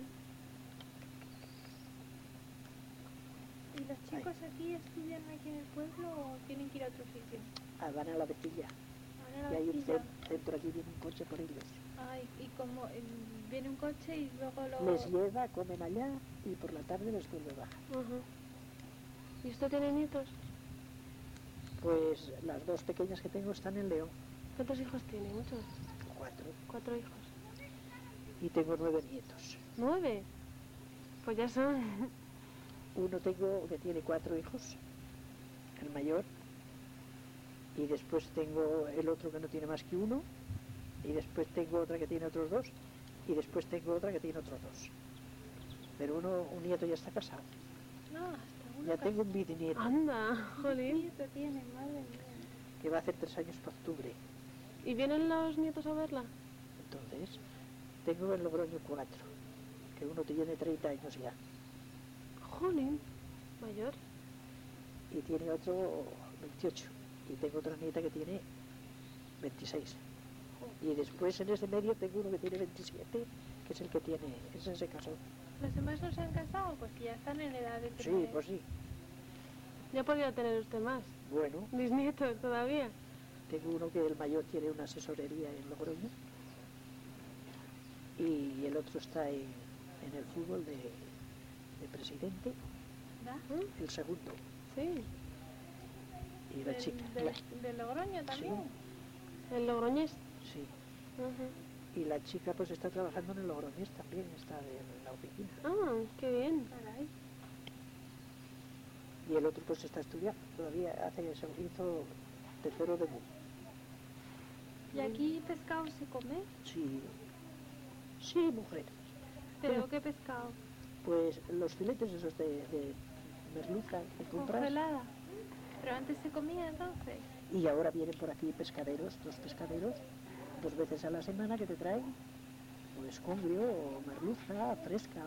S3: ¿Y los chicos aquí estudian aquí en el pueblo o tienen que ir a otro sitio?
S2: Van a la vecilla.
S3: Ahora
S2: Y hay un
S3: Vecilla.
S2: centro aquí, viene un coche por ellos.
S3: Ay, y como viene un coche y luego lo...
S2: Les lleva, comen allá y por la tarde les vuelve a bajar.
S1: Ajá. ¿Y usted tiene nietos?
S2: Pues las 2 pequeñas que tengo están en León,
S1: ¿Cuántos hijos tiene? Muchos.
S2: 4.
S1: 4 hijos.
S2: Y tengo 9 nietos.
S1: 9. Pues ya son.
S2: Uno tengo que tiene 4 hijos, el mayor. Y después tengo el otro que no tiene más que 1. Y después tengo otra que tiene otros 2. Y después tengo otra que tiene otros 2. Pero un nieto ya está casado.
S3: No, hasta uno
S2: Ya tengo un bisnieto
S1: Anda, jolín.
S3: nieto tiene, madre mía.
S2: que va a hacer 3 años para octubre.
S1: ¿Y vienen los nietos a verla?
S2: Entonces, tengo en Logroño 4, que uno tiene 30 años ya.
S1: Jolín. Mayor.
S2: Y tiene otro 28. Y tengo otra nieta que tiene 26. Y después en ese medio tengo uno que tiene 27, que es el que tiene, ese se casó.
S3: ¿Los demás no se han casado? Pues que ya están en edad de
S2: Sí,
S3: tener...
S2: pues sí.
S1: Ya podría tener usted más.
S2: Bueno,
S1: Bisnietos todavía.
S2: tengo uno que el mayor tiene una asesorería en Logroño y el otro está en el fútbol de presidente,
S3: ¿Da?
S2: el segundo.
S1: Sí.
S2: Y la chica.
S3: ¿De Logroño también?
S1: El Logroñés.
S2: Sí.
S1: Ujú.
S2: Y la chica pues está trabajando en el Logroñés también, está en la oficina.
S1: Ah, qué bien.
S3: Caray.
S2: Y el otro pues está estudiando, todavía hizo tercero de BU.
S3: ¿Y aquí pescado se come?
S2: Sí. Sí, mujer.
S3: ¿Pero qué pescado?
S2: Pues los filetes esos de merluza que compras.
S3: Congelada. ¿Pero antes se comía entonces?
S2: Y ahora vienen por aquí pescaderos, dos pescaderos, 2 veces a la semana que te traen pues congrio o merluza fresca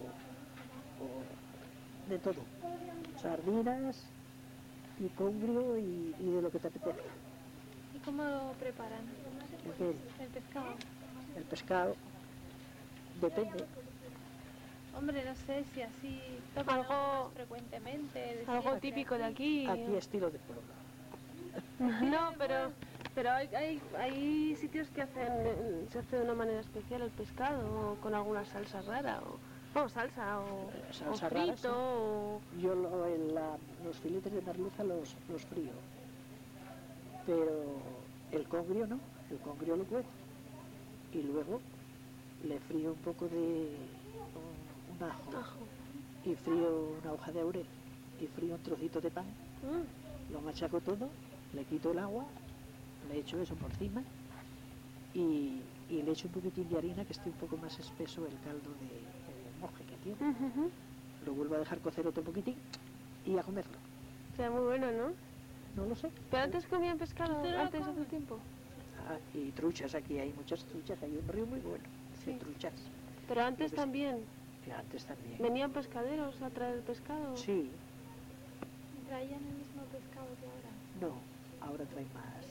S2: o de todo. Sardinas y congrio y de lo que te apetezca.
S3: ¿Y cómo lo preparan?
S2: El
S3: pescado.
S2: El pescado depende.
S3: Hombre, no sé si así
S1: Algo-
S3: más frecuentemente. decir
S1: Algo
S3: que
S1: típico de aquí.
S2: Aquí estilo de pueblo.
S1: No, pero hay sitios que se hace de una manera especial el pescado, o con alguna salsa rara, o salsa, o
S2: Salsa
S1: frito,
S2: rara, sí.
S1: o...
S2: Yo los filetes de merluza los frío, pero el congrio no, el congrio lo cuezo y luego le frío un poco de un ajo y frío una hoja de laurel y frío un trocito de pan, lo machaco todo, le quito el agua, le echo eso por encima y le echo un poquitín de harina que esté un poco más espeso el caldo de moje que tiene.
S1: Ujú.
S2: Lo vuelvo a dejar cocer otro poquitín y a comerlo.
S1: O sea, muy bueno, ¿no?
S2: No lo sé.
S1: Pero antes comían pescado,
S3: ¿Usted lo
S1: antes hace
S3: come?
S1: tiempo.
S2: Ah, y truchas, aquí hay muchas truchas, hay un río muy bueno de truchas.
S1: Pero antes
S2: Pues-
S1: también.
S2: Y antes también.
S1: ¿Venían pescaderos a traer pescado?
S2: Sí,
S3: ¿Traían el mismo pescado que ahora?
S2: no, ahora trae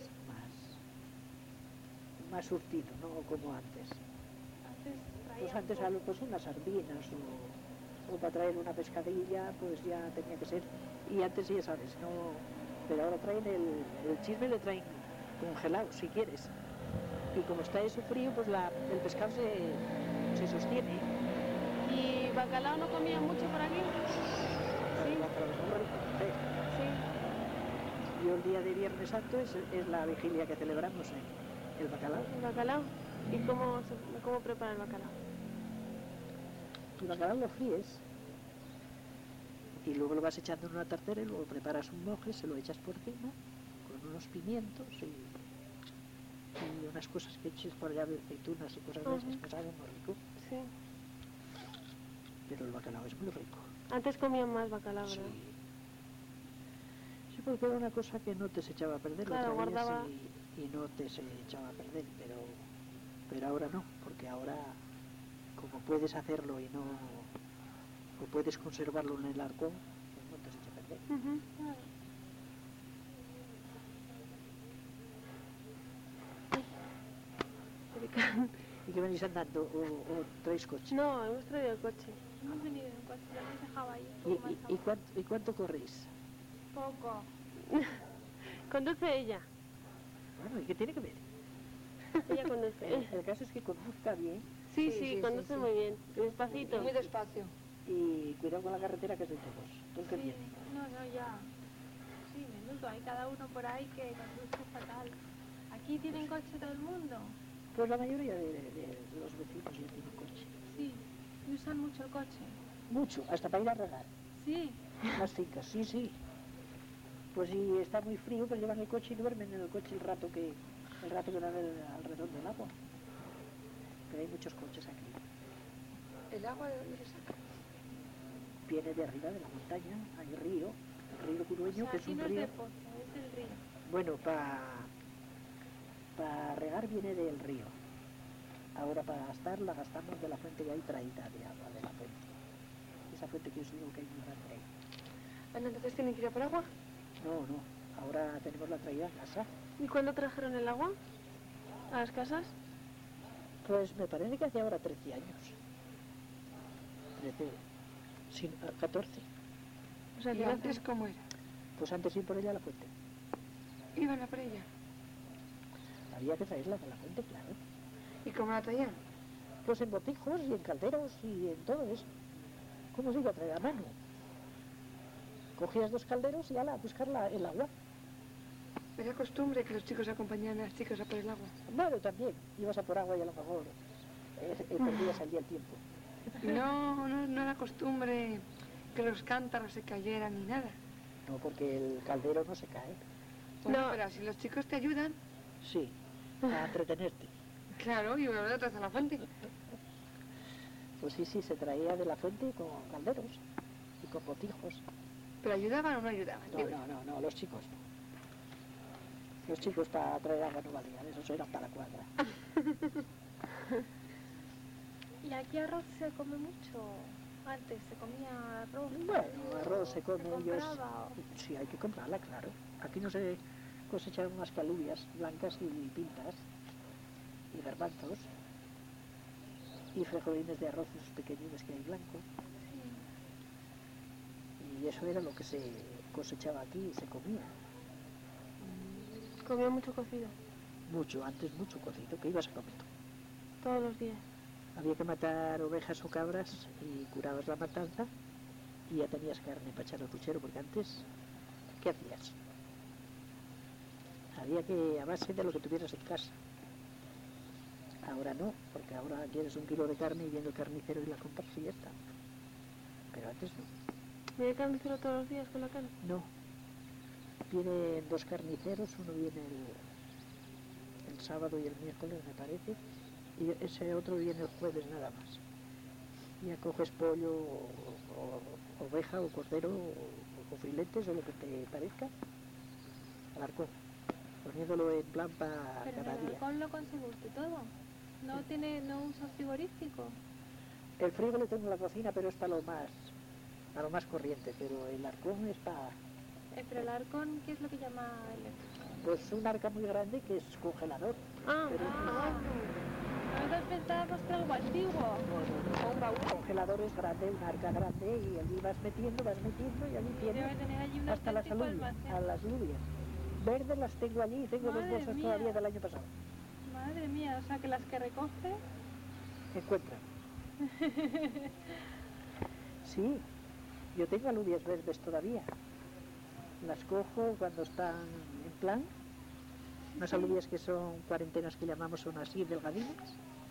S2: más surtido, no como antes.
S3: Antes traían
S2: Pues antes pues unas sardinas o para traer una pescadilla, pues ya tenía que ser. Y antes ya sabes, no. Pero ahora traen el chisme, le traen congelado si quieres. Y como está eso frío, pues el pescado se sostiene.
S1: ¿Y bacalao no comían mucho por aquí?
S2: Sí.
S1: Sí,
S2: Y el día de Viernes Santo es la vigilia que celebramos, el bacalao.
S1: el bacalao. ¿Y cómo prepara el bacalao?
S2: El bacalao lo fríes y luego lo vas echando en una tartera y luego preparas un moje, se lo echas por encima con unos pimientos y unas cosas que eches por allá de aceitunas y cosas de esas que saben muy rico.
S1: Sí.
S2: Pero el bacalao es muy rico.
S1: Antes comían más bacalao,
S2: Sí.
S1: ¿verdad?
S2: Sí, porque era una cosa que no te se echaba a perder,
S1: Claro,
S2: lo traías
S1: guardaba-
S2: y no te se echaba a perder, pero ahora no, porque ahora como puedes hacerlo y no, o puedes conservarlo en el arcón, pues no te se echa a perder.
S1: Ujú.
S2: ¿Y qué venís andando o traéis coche?
S1: No, hemos traído el coche.
S3: Hemos venido en coche, lo hemos dejado ahí.
S2: ¿Y cuánto corréis?
S3: Poco.
S1: Conduce ella.
S2: Bueno, ¿y qué tiene que ver?
S1: Ella conduce.
S2: El caso es que conduzca bien
S1: Sí,
S6: Sí,
S1: sí,
S6: sí,
S1: conduce
S6: sí,
S1: muy bien. Despacito.
S6: Muy despacio.
S2: y cuidado con la carretera que es de todos. Todo el que
S3: Sí,
S2: viene.
S3: no, ya. Sí, menudo, hay cada uno por ahí que conduce fatal. ¿Aquí tienen coche todo el mundo?
S2: Pues la mayoría de los vecinos ya tienen coche.
S3: Sí. ¿Y usan mucho el coche?
S2: Mucho, hasta para ir a regar.
S3: Sí.
S2: Las fincas, sí, sí. Pues si está muy frío, pues llevan el coche y duermen en el coche el rato que dan alrededor del agua. Pero hay muchos coches aquí.
S6: ¿El agua de dónde se saca?
S2: Viene de arriba de la montaña, hay río, el río
S3: O
S2: Curueño,
S3: sea,
S2: que es
S3: aquí
S2: un
S3: no es
S2: río.
S3: de pozo, es del río.
S2: Bueno, para regar viene del río. Ahora para gastar la gastamos de la fuente que hay traída de agua de la fuente. Esa fuente que os digo que hay muy grande ahí.
S1: Bueno, entonces tienen que ir a por agua.
S2: No, ahora tenemos la traída en casa.
S1: ¿Y cuándo trajeron el agua? ¿A las casas?
S2: Pues me parece que hace ahora 13 años. 13, sí, 14.
S1: O sea,
S6: ¿Y
S1: que
S6: antes cómo era?
S2: Pues antes ir por ella a la fuente.
S6: ¿Iban a por ella?
S2: Había que traerla de la fuente, claro.
S6: ¿Y cómo la traían?
S2: Pues en botijos y en calderos y en todo eso. ¿Cómo se iba a traer a mano? Cogías 2 calderos y ala, a buscar el agua.
S6: Era costumbre que los chicos acompañaran a las chicas a por el agua.
S2: Bueno, también, ibas a por agua y a lo mejor perdías allí el tiempo.
S6: No era costumbre que los cántaros se cayeran ni nada.
S2: No, porque el caldero no se cae.
S6: Bueno,
S1: No.
S6: pero si los chicos te ayudan,
S2: Sí, a entretenerte.
S6: claro, y volver otra vez a la fuente.
S2: Pues sí, se traía de la fuente con calderos y con botijos.
S6: ¿Pero ayudaban o no ayudaban?
S2: No, los chicos no. Los chicos para traer agua no valían, esos eran para la cuadra.
S3: ¿Y aquí arroz se come mucho? Antes se comía arroz.
S2: Bueno, arroz se come
S3: ¿Se
S2: ellos.
S3: compraba o?
S2: Sí, hay que comprarla, claro. Aquí no se cosechaban más que alubias blancas y pintas, y garbanzos, y frijolines de arroz, esos pequeñines que hay blanco. Y eso era lo que se cosechaba aquí y se comía.
S1: comía mucho cocido,
S2: Mucho, antes mucho cocido, que ibas a comer tú.
S1: todos los días.
S2: Había que matar ovejas o cabras y curabas la matanza y ya tenías carne para echar al puchero, porque antes, ¿qué hacías? Había que, a base de lo que tuvieras en casa. Ahora no, porque ahora quieres 1 kilo de carne y viene el carnicero y la compras y ya está. Pero antes no.
S1: ¿Viene el carnicero todos los días con la carne?
S2: No. Vienen 2 carniceros, uno viene el sábado y el miércoles, me parece, y ese otro viene el jueves nada más. Ya coges pollo o oveja o cordero o filetes o lo que te parezca al arcón, poniéndolo en plan para
S3: Pero en
S2: cada
S3: el
S2: día.
S3: balcón lo consigue usted todo. No usa frigorífico.
S2: El frigo lo tengo en la cocina, pero es para lo más corriente, pero el arcón es para...
S3: Pero el arcón, ¿qué es lo que llama
S2: Pues un arca muy grande que es congelador.
S1: Ah,
S2: Pero
S3: Nosotros pensábamos que era algo antiguo. O un baúl.
S2: un congelador es grande, un arca grande, y allí vas metiendo y allí
S3: Debe
S2: tienes
S3: tener allí un
S2: hasta las
S3: auténtico
S2: alubias.
S3: almacén.
S2: A las alubias. Verdes las tengo allí y tengo 2
S3: Madre
S2: bolsas
S3: mía.
S2: todavía del año pasado.
S3: Madre mía, o sea que las que recoge...
S2: Encuentran. Sí, yo tengo alubias verdes todavía. Las cojo cuando están en plan. Unas alubias que son cuarentenas que llamamos, son así delgadinas.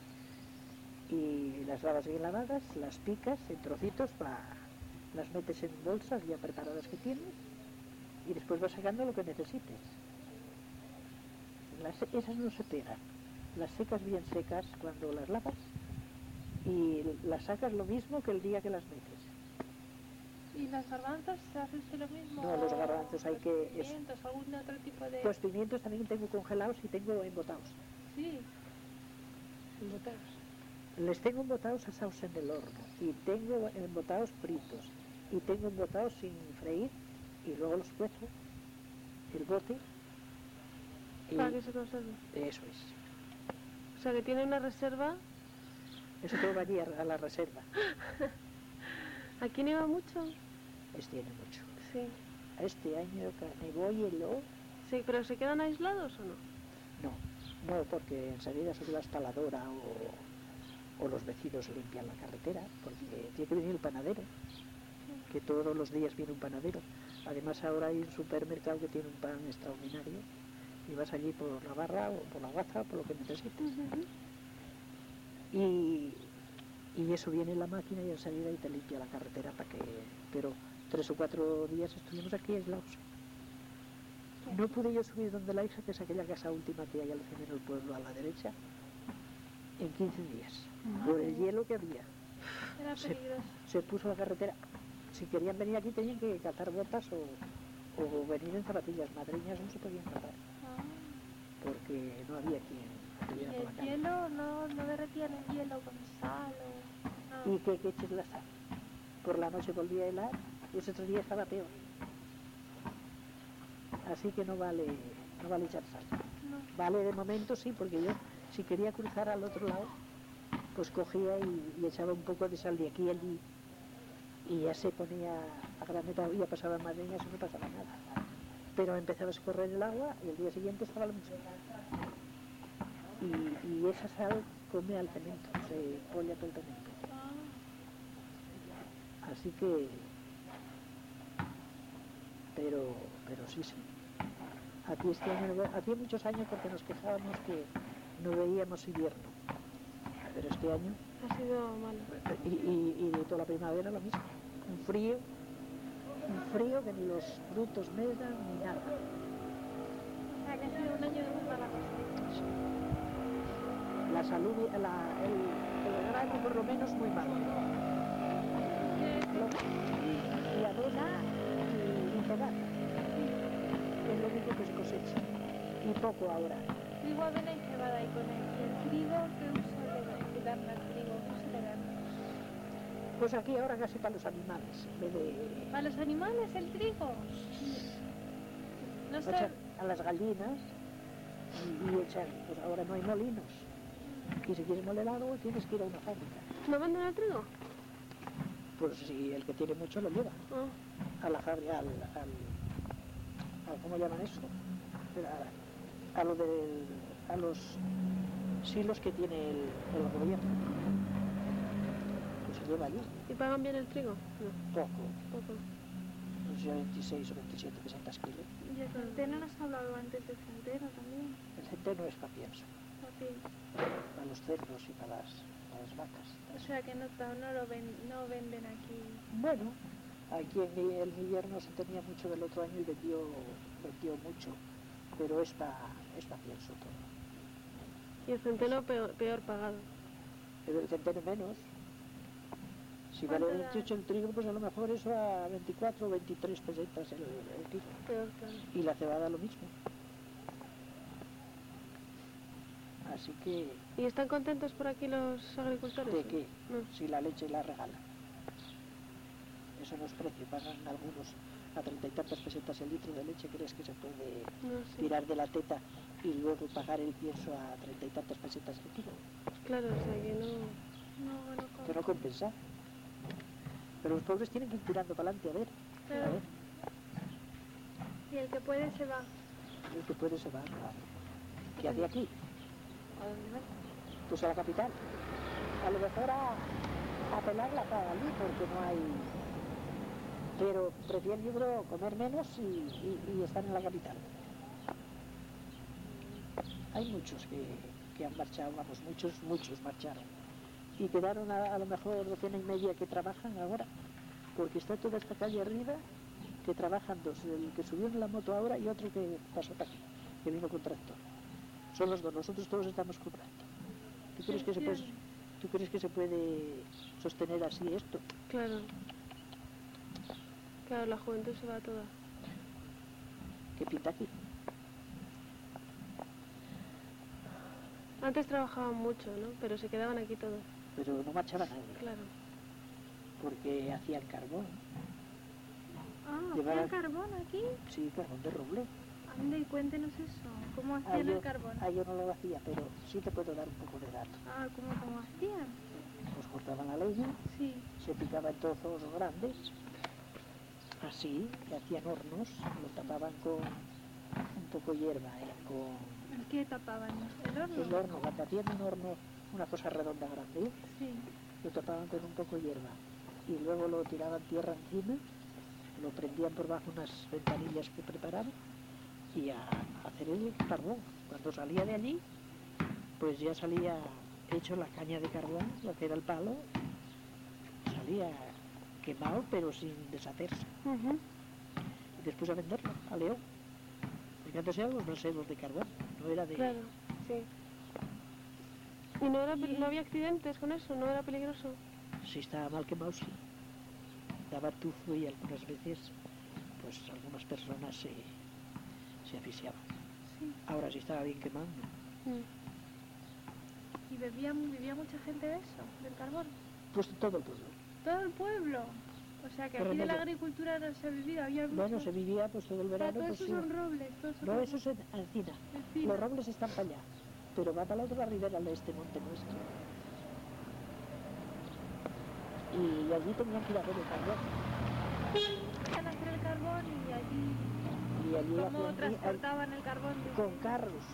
S2: Y las lavas bien lavadas, las picas en trocitos, las metes en bolsas ya preparadas que tienes y después vas sacando lo que necesites. Esas no se pegan. Las secas bien secas cuando las lavas y las sacas lo mismo que el día que las metes.
S3: ¿Y las garbanzas se hace usted lo mismo?
S2: No, los garbanzos hay
S3: ¿Los
S2: que...
S3: pimientos, algún otro tipo de...?
S2: Pues pimientos también tengo congelados y tengo embotados.
S3: Sí.
S6: Embotados.
S2: Les tengo embotados asados en el horno y tengo embotados fritos y tengo embotados sin freír y luego los cuezo, el bote y
S1: para que se conserve.
S2: eso es.
S1: O sea, que tiene una reserva.
S2: Eso todo va allí a la reserva.
S1: Aquí nieva mucho.
S2: Tiene mucho.
S1: Sí.
S2: Este año nevó y heló.
S1: Sí, pero ¿se quedan aislados o no?
S2: No, porque enseguida sube la instaladora o los vecinos limpian la carretera, porque tiene que venir el panadero, que todos los días viene un panadero. Además ahora hay un supermercado que tiene un pan extraordinario y vas allí por la barra o por la guaza o por lo que necesites. Y eso viene en la máquina y enseguida y te limpia la carretera pero 3 o 4 días estuvimos aquí aislados. No pude yo subir donde la hija, que es aquella casa última que hay al final del pueblo a la derecha, en 15 días, por el hielo que había.
S3: Era peligroso.
S2: Se puso la carretera. Si querían venir aquí tenían que cazar botas o venir en zapatillas madriñas, no se podían cazar, porque no había quien
S3: ¿Y
S2: estuviera por la
S3: el
S2: calle.
S3: hielo no derretían el hielo con sal o...?
S2: Y que eches la sal. Por la noche volvía a helar y ese otro día estaba peor. Así que no vale no vale echar sal.
S3: No.
S2: Vale de momento sí, porque yo si quería cruzar al otro lado, pues cogía y echaba un poco de sal de aquí y allí y ya se ponía a graneta, ya pasaba madreñas y no pasaba nada. Pero empezaba a escorrer el agua y el día siguiente estaba lo mismo. Y esa sal come al cemento, se polla todo el cemento. Así que, pero sí. Aquí este año, hacía muchos años porque nos quejábamos que no veíamos invierno, pero este año
S1: Ha sido malo.
S2: y de toda la primavera lo mismo, un frío que ni los frutos me dan ni nada.
S3: O sea, que ha sido un año de muy mala cosecha.
S2: La salud, el grano por lo menos muy malo. Y avena y cebada. Es lo único que se cosecha. Y poco ahora.
S3: Trigo, avena y cebada. Y con el trigo, ¿qué uso le dan al trigo? ¿Qué uso le dan?
S2: Pues aquí ahora casi para los animales, en vez de
S3: ¿Para los animales el trigo? No sé.
S2: echar a las gallinas y echar, pues ahora no hay molinos. Y si quieres moler algo tienes que ir a una fábrica.
S1: ¿No venden el trigo?
S2: Pues si el que tiene mucho lo lleva
S1: Ah,
S2: a la fábrica, ¿cómo llaman eso? A los silos que tiene el gobierno. Pues se lleva allí,
S1: ¿y pagan bien el trigo? No,
S2: poco,
S1: poco.
S2: no sé, 26 o 27 pesetas kilo.
S3: Y el centeno nos ha hablado antes del centeno también.
S2: El centeno es para pienso,
S3: Papi.
S2: para los cerdos y para las vacas.
S3: O sea que no no venden aquí.
S2: Bueno, aquí en el invierno se tenía mucho del otro año y vendió mucho, pero es para pienso todo.
S1: Y el centeno peor pagado.
S2: Pero el centeno menos. Si vale 28 el trigo, pues a lo mejor eso a 24 o 23 pesetas el kilo.
S1: Peor, claro.
S2: Y la cebada lo mismo. Así que,
S1: ¿Y están contentos por aquí los agricultores?
S2: ¿de qué?
S1: No.
S2: Si la leche la regalan. Eso no es precio, pagan algunos a 30 y tantas pesetas el litro de leche. ¿Crees que se puede
S1: No sé.
S2: tirar de la teta y luego pagar el pienso a 30 y tantas pesetas el kilo?
S1: Claro, o sea que no...
S2: Que no compensa. Pero los pobres tienen que ir tirando para adelante, a ver.
S3: Claro.
S2: A ver,
S3: Y el que puede se va.
S2: el que puede se va. ¿Qué hace aquí? Pues a la capital. A lo mejor a pelarla para allí porque no hay... Pero prefiero yo comer menos y estar en la capital. Hay muchos que han marchado, vamos, muchos marcharon. Y quedaron a lo mejor docena y media que trabajan ahora, porque está toda esta calle arriba que trabajan dos, el que subió en la moto ahora y otro que pasó para aquí, que vino con tractor. Son los dos, nosotros todos estamos cobrando. ¿Tú crees que se puede sostener así esto?
S1: Claro. Claro, la juventud se va toda.
S2: ¿Qué pinta aquí?
S1: Antes trabajaban mucho, ¿no? Pero se quedaban aquí todos.
S2: Pero no marchaba nadie,
S1: Claro.
S2: porque hacían carbón.
S3: Ah,
S2: Llevaban-
S3: ¿hacía carbón aquí?
S2: Sí, carbón de roble.
S3: Anda y cuéntenos eso. ¿Cómo hacían el carbón?
S2: Yo no lo hacía, pero sí te puedo dar un poco de datos.
S3: Ah, ¿cómo hacían?
S2: Pues cortaban la leña,
S3: Sí.
S2: se picaba en trozos grandes, así, y hacían hornos, lo tapaban con un poco de hierba, con
S3: ¿El qué tapaban? ¿El horno?
S2: el horno, cuando hacían un horno, una cosa redonda grande,
S3: Sí.
S2: lo tapaban con un poco de hierba y luego lo tiraban tierra encima, lo prendían por bajo unas ventanillas que preparaban y a hacer el carbón. Cuando salía de allí, pues ya salía hecho la caña de carbón, lo que era el palo, salía quemado pero sin deshacerse.
S1: Ujú.
S2: Y después a venderlo a León. Porque antes eran los meseros de carbón, no era de...
S1: Claro, sí. ¿Y no había accidentes con eso? ¿No era peligroso?
S2: Si estaba mal quemado, sí. Daba tufo y algunas veces, pues algunas personas se asfixiaban.
S3: Sí.
S2: Ahora si estaba bien quemado, no.
S3: ¿Y vivía mucha gente de eso, del carbón?
S2: Pues todo el pueblo.
S3: Todo el pueblo. O sea que
S2: ¿Qué
S3: aquí de la
S2: remedio?
S3: agricultura no se ha vivido, había mucho.
S2: Bueno, se vivía pues todo el
S3: O sea,
S2: verano.
S3: todos
S2: Pues,
S3: esos
S2: sí.
S3: son robles, todos son
S2: No,
S3: robles.
S2: eso es encina.
S3: Encina.
S2: Los robles están para allá, pero va para la otra ribera de este monte nuestro. Y allí tenían que ir a ver el carbón.
S3: Iban a hacer el carbón y allí...
S2: Y allí
S3: ¿Cómo
S2: hacían-
S3: transportaban el carbón?
S2: con carros.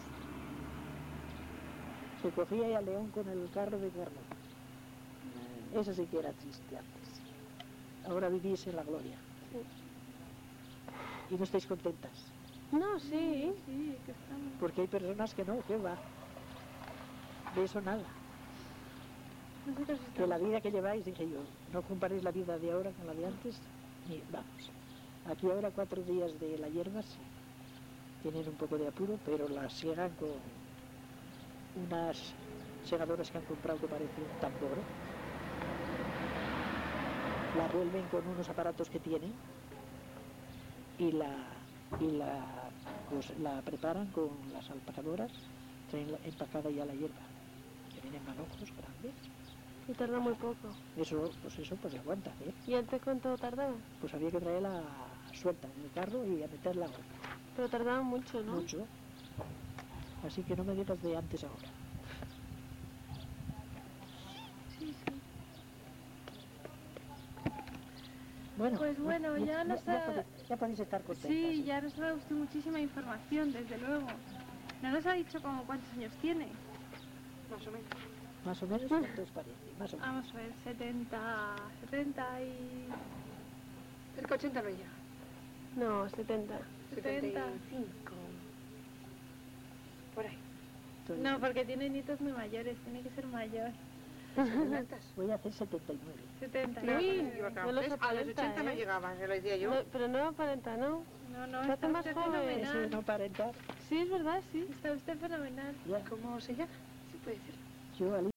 S2: Se cogía ya León con el carro de carbón. Eso sí que era triste antes. Ahora vivís en la gloria. Y no estáis contentas.
S1: No, sí.
S3: Sí, que estamos...
S2: Porque hay personas que no, que va. De eso nada.
S3: Nosotros
S2: Que
S3: estamos...
S2: la vida que lleváis, dije yo, no comparéis la vida de ahora con la de antes, ni vamos. Aquí ahora 4 días de la hierba, sí. Tienen un poco de apuro, pero la siegan con unas segadoras que han comprado que parece un tambor. La vuelven con unos aparatos que tienen y la preparan con las alpacadoras, traen empacada ya la hierba, que vienen manojos grandes.
S1: Y tarda muy poco.
S2: Eso pues aguanta, ¿eh?
S1: ¿Y antes cuánto tardaba?
S2: Pues había que traerla suelta en el carro y a meterla ahora.
S1: Pero tardaba mucho, ¿no?
S2: Mucho. Así que no me digas de antes ahora.
S3: Sí, sí.
S2: Bueno,
S3: Pues bueno, ya nos ha-
S2: ya podéis estar contentas.
S3: Sí,
S2: ¿eh?
S3: ya nos ha dado usted muchísima información, desde luego. No nos ha dicho como cuántos años tiene.
S6: Más o menos.
S2: Más o menos, ¿cuánto os parece? Más o menos.
S3: Vamos a ver, 70 y...
S6: Cerca 80 no llega.
S1: No, 70.
S3: 70.
S6: 75. Por ahí.
S2: Entonces,
S3: No, porque tiene nietos muy mayores, tiene que ser mayor.
S6: ¿Cuántas?
S2: voy a hacer 79.
S3: 70.
S6: No,
S1: Uy,
S6: me equivocaba.
S1: no los
S6: ¿Ves? A los
S1: 40,
S6: 80 no
S1: ¿eh?
S6: llegaba, se lo decía yo.
S1: No, pero no aparenta, ¿no?
S3: No, no,
S1: Se hace
S3: está
S1: más
S3: usted
S1: joven.
S3: fenomenal.
S2: Ese no para entrar.
S1: Sí, es verdad, sí.
S3: Está usted fenomenal.
S2: Ya,
S6: ¿Cómo se llama? Sí puede ser.
S2: yo al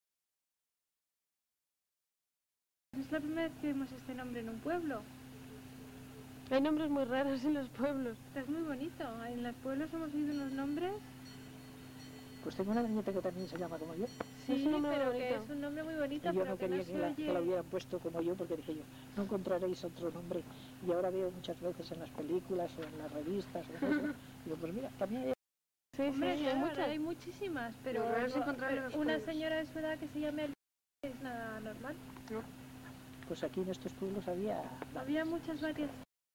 S3: Es la primera vez que vemos este nombre en un pueblo.
S1: Hay nombres muy raros en los pueblos.
S3: Es muy bonito. En los pueblos hemos oído unos nombres,
S2: Pues tengo una nieta que también se llama como yo.
S3: sí,
S1: Es un nombre
S3: pero
S1: bonito.
S3: que es un nombre muy bonito,
S2: Y yo
S3: pero
S2: no
S3: que
S2: quería
S3: no
S2: que
S3: se
S2: la,
S3: oye...
S2: que la hubieran puesto como yo, porque dije yo, no encontraréis otro nombre. Y ahora veo muchas veces en las películas o en las revistas o en eso. Digo, pues mira, también hay...
S1: Sí,
S3: Hombre,
S1: sí,
S3: claro,
S1: hay
S3: ahora
S1: muchas.
S3: hay muchísimas, pero
S6: Lo raro es encontrarlo en los
S3: una
S6: pueblos.
S3: señora de su edad que se llame Alicia es nada normal.
S2: Pues aquí en estos pueblos había...
S3: Había muchas varias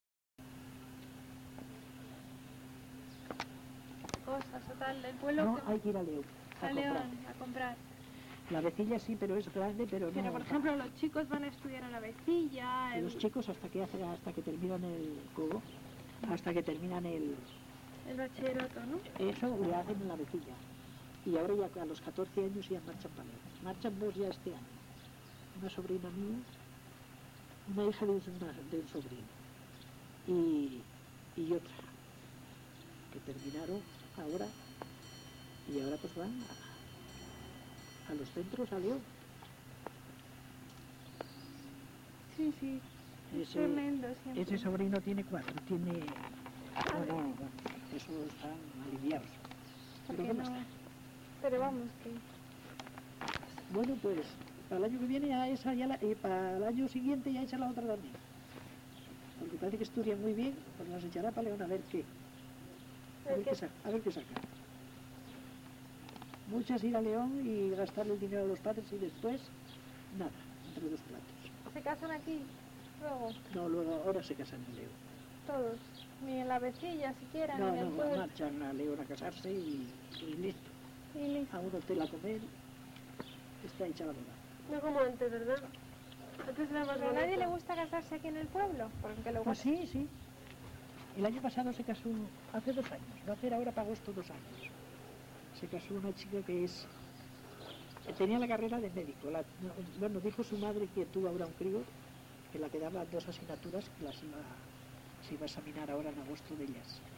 S3: cosas o tal del pueblo
S2: No,
S3: que
S2: hay que ir a León a
S3: a
S2: comprar.
S3: León a comprar.
S2: La vecilla sí, pero es grande, pero no...
S3: Pero por ejemplo los chicos van a estudiar a la vecilla,
S2: Y los chicos hasta que terminan el cogo, hasta que terminan el...
S3: el bachillerato, ¿no?
S2: Eso le hacen en la vecilla. Y ahora ya a los 14 años ya marchan para León. Marchan 2 ya este año. Una sobrina mía, una hija de un sobrino. Y otra, que terminaron ahora. Y ahora pues van a los centros a León.
S3: Sí, sí. Es
S2: Ese-
S3: tremendo siempre.
S2: Ese sobrino tiene 4, tiene... Bueno, eso están aliviados. Pero
S3: Porque
S2: ¿cómo
S3: no-
S2: está?
S3: Pero vamos, que...
S2: Bueno, pues para el año que viene ya esa, para el año siguiente ya echa la otra también. Porque parece que estudian muy bien, pues las echará para León a ver qué. A ver qué saca. Muchas ir a León y gastarle el dinero a los padres y después, nada, entre 2 platos.
S3: ¿Se casan aquí? Luego,
S2: No, luego ahora se casan en León.
S3: todos. Ni en la vecilla siquiera,
S2: No,
S3: ni en el
S2: no,
S3: pueblo.
S2: marchan a León a casarse y listo.
S3: Y listo.
S2: A un hotel a comer, está hecha la boda.
S1: No como antes, ¿verdad? Antes era más
S3: ¿Pero a
S1: bonito.
S3: nadie le gusta casarse aquí en el pueblo? Porque luego...
S2: Pues sí, sí. El año pasado se casó, hace 2 años, va a hacer ahora para agosto 2 años. Se casó una chica que tenía la carrera de médico. Bueno, dijo su madre que tuvo ahora un crío, que la quedaban 2 asignaturas que se iba a examinar ahora en agosto de ellas.